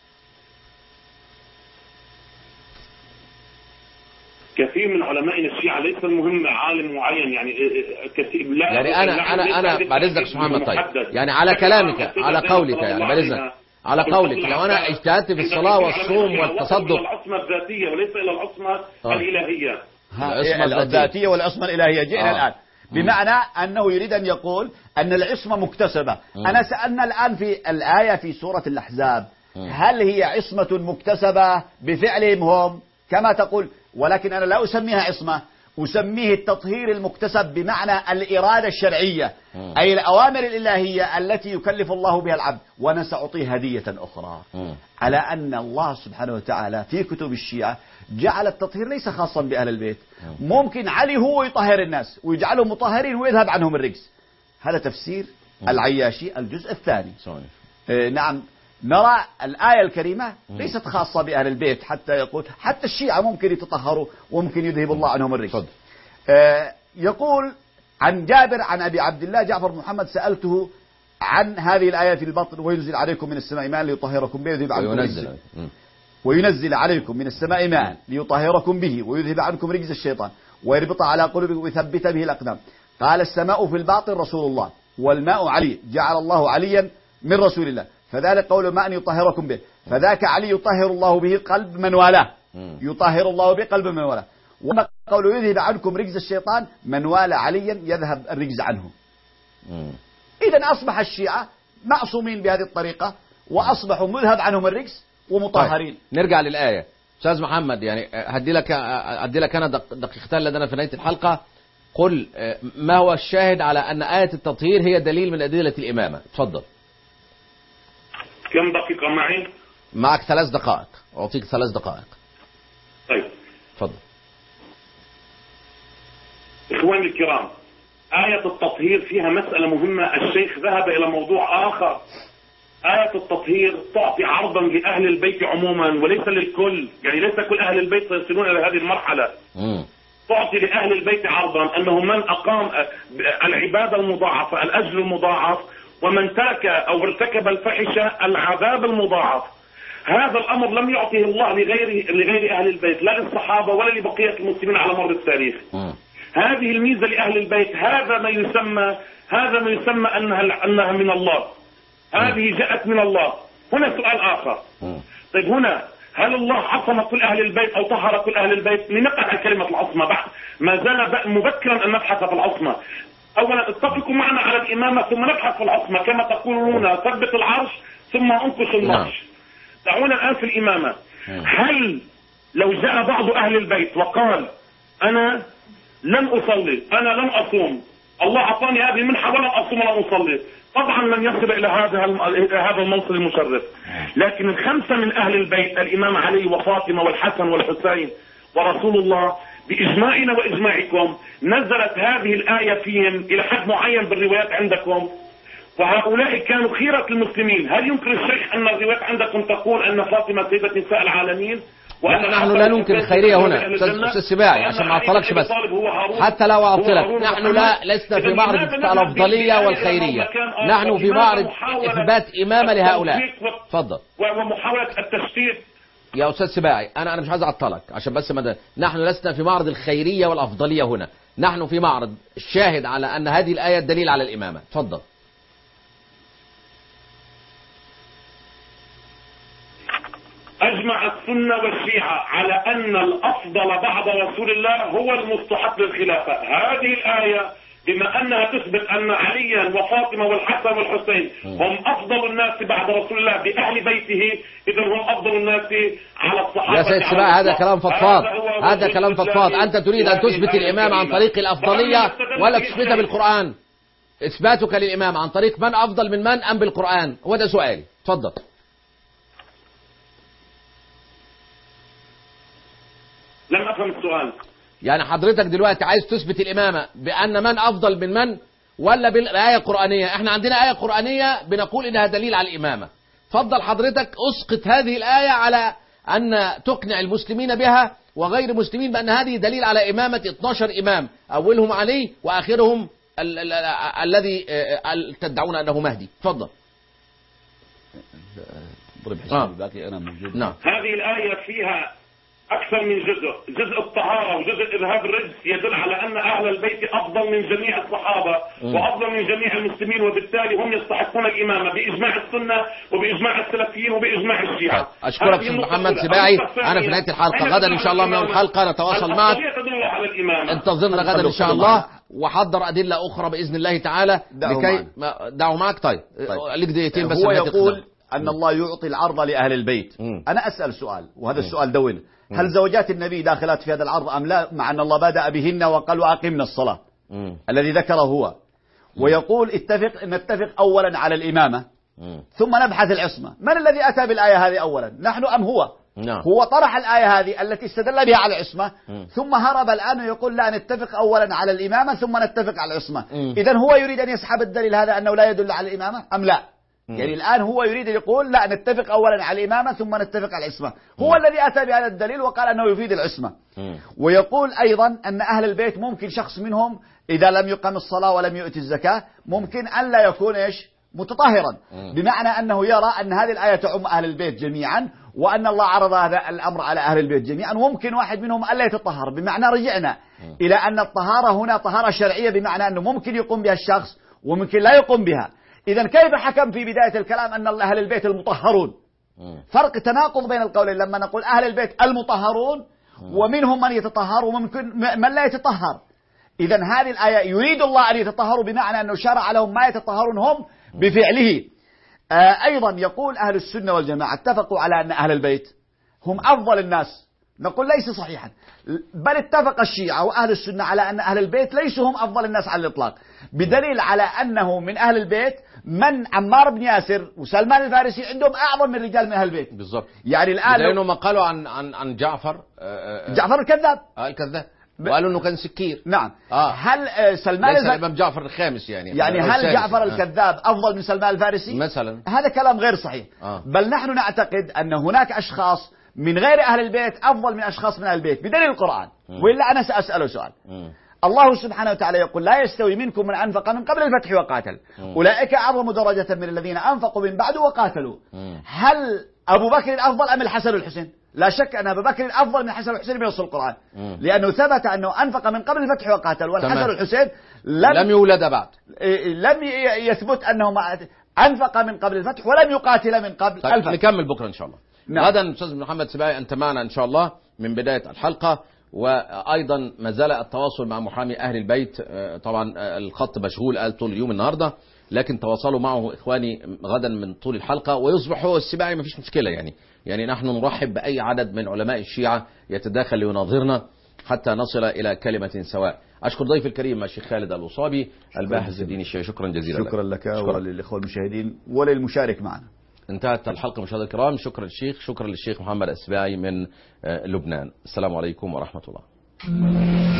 كثير من علماء الشيعة ليس المهم عالم معين، يعني كثير لا يعني أنا أنا أنا بعد إذنك سبحان الله. طيب يعني على كلامك على قولك يعني بعد إذنك على قولك لو أنا اجتهدت في الصلاة والصوم والتصدق إلى العصمة الذاتية وليس إلى العصمة الإلهية. العصمة الذاتية والعصمة الإلهية جئنا آه. الآن بمعنى أنه يريد أن يقول أن العصمة مكتسبة. م. أنا سألنا الآن في الآية في سورة الأحزاب م. هل هي عصمة مكتسبة بفعلهم هم كما تقول، ولكن أنا لا أسميها عصمة، أسميه التطهير المكتسب بمعنى الإرادة الشرعية م. أي الأوامر الإلهية التي يكلف الله بها العبد. وأنا سأعطيه هدية أخرى م. على أن الله سبحانه وتعالى في كتب الشيعة جعل التطهير ليس خاصا بأهل البيت. م. ممكن علي هو يطهر الناس ويجعلهم مطهرين ويذهب عنهم الرجس. هذا تفسير م. العياشي الجزء الثاني. آه نعم نرى الآية الكريمة ليست خاصة بأهل البيت حتى يقول حتى الشيعة ممكن يتطهروا وممكن يذهب الله عنهم الرجس. آه يقول عن جابر عن أبي عبد الله جعفر محمد سألته عن هذه الآية في البطن وينزل عليكم من السماء ماء ليطهركم به ويذهب عنكم وينزل, وينزل عليكم من السماء ماء ليطهركم به ويذهب عنكم رجز الشيطان ويربط على قلوبكم ويثبت به الأقدام. قال السماء في الباطن رسول الله والماء علي جعل الله عليا من رسول الله فذلك قول ماء يطهركم به فذاك علي يطهر الله به قلب من والاه يطهر الله به قلب من والاه. وما قول يذهب عنكم رجز الشيطان من والى عليا يذهب الرجز عنه. إذن أصبح الشيعة معصومين بهذه الطريقة وأصبحوا مذهب عنهم الرجس ومطهرين. طيب. نرجع للآية أستاذ محمد، يعني هدي لك هدي لك أنا دقيقتين لدينا في نهاية الحلقة. قل ما هو الشاهد على أن آية التطهير هي دليل من أدلة الإمامة. تفضل. كم دقيقة معي؟ معك ثلاث دقائق، أعطيك ثلاث دقائق. طيب تفضل. إخواني الكرام، آية التطهير فيها مسألة مهمة. الشيخ ذهب إلى موضوع آخر. آية التطهير تعطي عرضا لأهل البيت عموما وليس للكل، يعني ليس كل أهل البيت يصلون إلى هذه المرحلة. م. تعطي لأهل البيت عرضا أنه من أقام العبادة المضاعفة الأجر المضاعف ومن ترك أو ارتكب الفحشة العذاب المضاعف. هذا الأمر لم يعطيه الله لغير لغير أهل البيت لا للصحابة ولا لبقية المسلمين على مر التاريخ. م. هذه الميزة لأهل البيت. هذا ما يسمى هذا ما يسمى أنها أنها من الله. هذه جاءت من الله. هنا سؤال آخر. طيب هنا هل الله عصم كل أهل البيت أو طهر كل أهل البيت؟ لنقع عن كلمة العصمة بعد ما زال مبكرا أن نبحث في العصمة. أولا اتفقوا معنا على الإمامة ثم نبحث في العصمة كما تقولون ثبت العرش ثم انقش النقش. دعونا الآن في الإمامة. هل لو جاء بعض أهل البيت وقال أنا لن أصلي أنا لن أصوم الله أعطاني هذه المنحة ولن أصوم ولن أصلي، طبعا لن يصل إلى هذا هذا المنصب المشرف. لكن الخمسة من أهل البيت الإمام علي وفاطمة والحسن والحسين ورسول الله بإجماعنا وإجماعكم نزلت هذه الآية فيهم إلى حد معين بالروايات عندكم، وهؤلاء كانوا خيرة المسلمين. هل يمكن الشيخ أن الروايات عندكم تقول أن فاطمة سيدة نساء العالمين؟ نحن لا ننكر الخيرية هنا أستاذ السباعي عشان ما أعطلكش، بس حتى لو أعطلك نحن لا لسنا في معرض الأفضلية والخيرية، نحن في معرض إثبات إمامة لهؤلاء. تفضل. ومحاولة التشتيت يا أستاذ سباعي. أنا أنا مش عايز أعطلك عشان بس مدى. نحن لسنا في معرض الخيرية والأفضلية هنا، نحن في معرض الشاهد على أن هذه الآية دليل على الإمامة. تفضل. أجمع السنة والشيعة على أن الأفضل بعد رسول الله هو المستحق للخلافة. هذه الآية بما أنها تثبت أن عليا وفاطمة والحسن والحسين هم أفضل الناس بعد رسول الله بأهل بيته، إذا هم أفضل الناس على الصحابة. يا سيد سباع هذا كلام فضفاض، هذا كلام فضفاض. أنت تريد أن تثبت الإمام عن طريق الأفضلية ولا تثبتها بالقرآن؟ إثباتك للإمام عن طريق من أفضل من من أم بالقرآن؟ هو ده سؤالي. تفضل. لم أفهم السؤال. يعني حضرتك دلوقتي عايز تثبت الإمامة بأن من أفضل من من ولا بالآية القرآنية؟ احنا عندنا آية قرآنية بنقول إنها دليل على الإمامة. تفضل حضرتك أسقط هذه الآية على أن تقنع المسلمين بها وغير المسلمين بأن هذه دليل على إمامة اثني عشر إمام، أولهم علي وآخرهم ال ال الذي تدعون أنه مهدي. تفضل. ضرب حساب الباقي أنا موجود. نعم. هذه الآية فيها أكثر من جزء، جزء الطهارة وجزء إذهاب الرجس يدل على أن أهل البيت أفضل من جميع الصحابة م. وأفضل من جميع المسلمين، وبالتالي هم يستحقون الإمامة بإجماع السنة وبإجماع السلفيين وبإجماع الشيعة. أشكرك أستاذ محمد سباعي. أنا في نهاية الحلقة غدا إن شاء الله من الحلقة نتواصل معك. انتظرنا غدا إن شاء الله، وحضر أدلة أخرى بإذن الله تعالى لكي دعوا معك. طيب, طيب. لك دقيقتين بس. هو يقول أن الله يعطي العرض لأهل البيت. م. أنا أسأل سؤال، وهذا السؤال دون: هل زوجات النبي داخلات في هذا العرض أم لا؟ مع أن الله بدأ بهن وقال وأقمنا الصلاة م. الذي ذكره هو. ويقول اتفق نتفق أولا على الإمامة م. ثم نبحث العصمة. من الذي أتى بالآية هذه أولا، نحن أم هو؟ نعم. هو طرح الآية هذه التي استدل بها على العصمة م. ثم هرب الآن ويقول لا نتفق أولا على الإمامة ثم نتفق على العصمة. إذن هو يريد أن يسحب الدليل هذا أنه لا يدل على الإمامة أم لا؟ يعني الآن هو يريد أن يقول لا نتفق أولا على الإمامة ثم نتفق على العصمة. هو م. الذي أتى بهذا الدليل وقال أنه يفيد العصمة. م. ويقول أيضا أن أهل البيت ممكن شخص منهم إذا لم يقم الصلاة ولم يؤتي الزكاة ممكن أن لا يكون إيش متطهرا، م. بمعنى أنه يرى أن هذه الآية تعم أهل البيت جميعا وأن الله عرض هذا الأمر على أهل البيت جميعا، وممكن واحد منهم ألا يتطهر. بمعنى رجعنا م. إلى أن الطهارة هنا طهارة شرعية، بمعنى أنه ممكن يقوم بها الشخص وممكن لا يقوم بها. إذن كيف حكم في بداية الكلام أن أهل البيت المطهرون؟ فرق تناقض بين القولين لما نقول أهل البيت المطهرون ومنهم من يتطهر وممكن من لا يتطهر. إذن هذه الآية يريد الله أن يتطهروا بمعنى أنه شرع لهم ما يتطهرون هم بفعله. آه أيضا يقول أهل السنة والجماعة اتفقوا على أن أهل البيت هم أفضل الناس. نقول ليس صحيحا، بل اتفق الشيعة وأهل السنة على أن أهل البيت ليسوا هم أفضل الناس على الإطلاق، بدليل على أنه من أهل البيت من عمار بن ياسر وسلمان الفارسي عندهم أعظم من رجال من أهل البيت. بالضبط. يعني الآن لأنه ما قالوا عن عن عن جعفر آآ جعفر الكذاب آه الكذاب وقالوا إنه كان سكير. نعم. آه. هل سلمان ليس الإمام جعفر الخامس يعني يعني هل جعفر الكذاب آه. أفضل من سلمان الفارسي مثلا؟ هذا كلام غير صحيح. آه. بل نحن نعتقد أن هناك أشخاص من غير أهل البيت أفضل من أشخاص من أهل البيت بدليل القرآن. م. وإلا أنا سأسأله سؤال. م. الله سبحانه وتعالى يقول لا يستوي منكم من أنفق من قبل الفتح وقاتل م. أولئك أعظم درجة من الذين أنفقوا من بعد وقاتلوا. م. هل أبو بكر الأفضل أم الحسن والحسين؟ لا شك أن أبو بكر الأفضل من الحسن والحسين بنص القرآن، م. لأنه ثبت أنه أنفق من قبل الفتح وقاتل، والحسن والحسين لم, لم يولد بعد، لم يثبت أنه أنفق من قبل الفتح ولم يقاتل من قبل طيب الفتح. نكمل بكرة إن شاء الله. نعم. غدا أستاذ محمد سباعي أنت معنا إن شاء الله من بداية الحلقة، وأيضا ما زال التواصل مع محامي أهل البيت. طبعا الخط مشغول قال طول اليوم النهاردة، لكن تواصلوا معه إخواني غدا من طول الحلقة، ويصبح هو السباعي ما فيش مشكلة يعني يعني نحن نرحب بأي عدد من علماء الشيعة يتداخل ليناظرنا حتى نصل إلى كلمة سواء. أشكر ضيف الكريم الشيخ خالد الوصابي الباحث الديني الشيعي، شكرا جزيلا شكرا لك, لك وللإخوة المشاهدين وللمشارك معنا. انتهت الحلقة مشاهدينا الكرام. شكرا للشيخ، شكرا للشيخ محمد السباعي من لبنان. السلام عليكم ورحمة الله.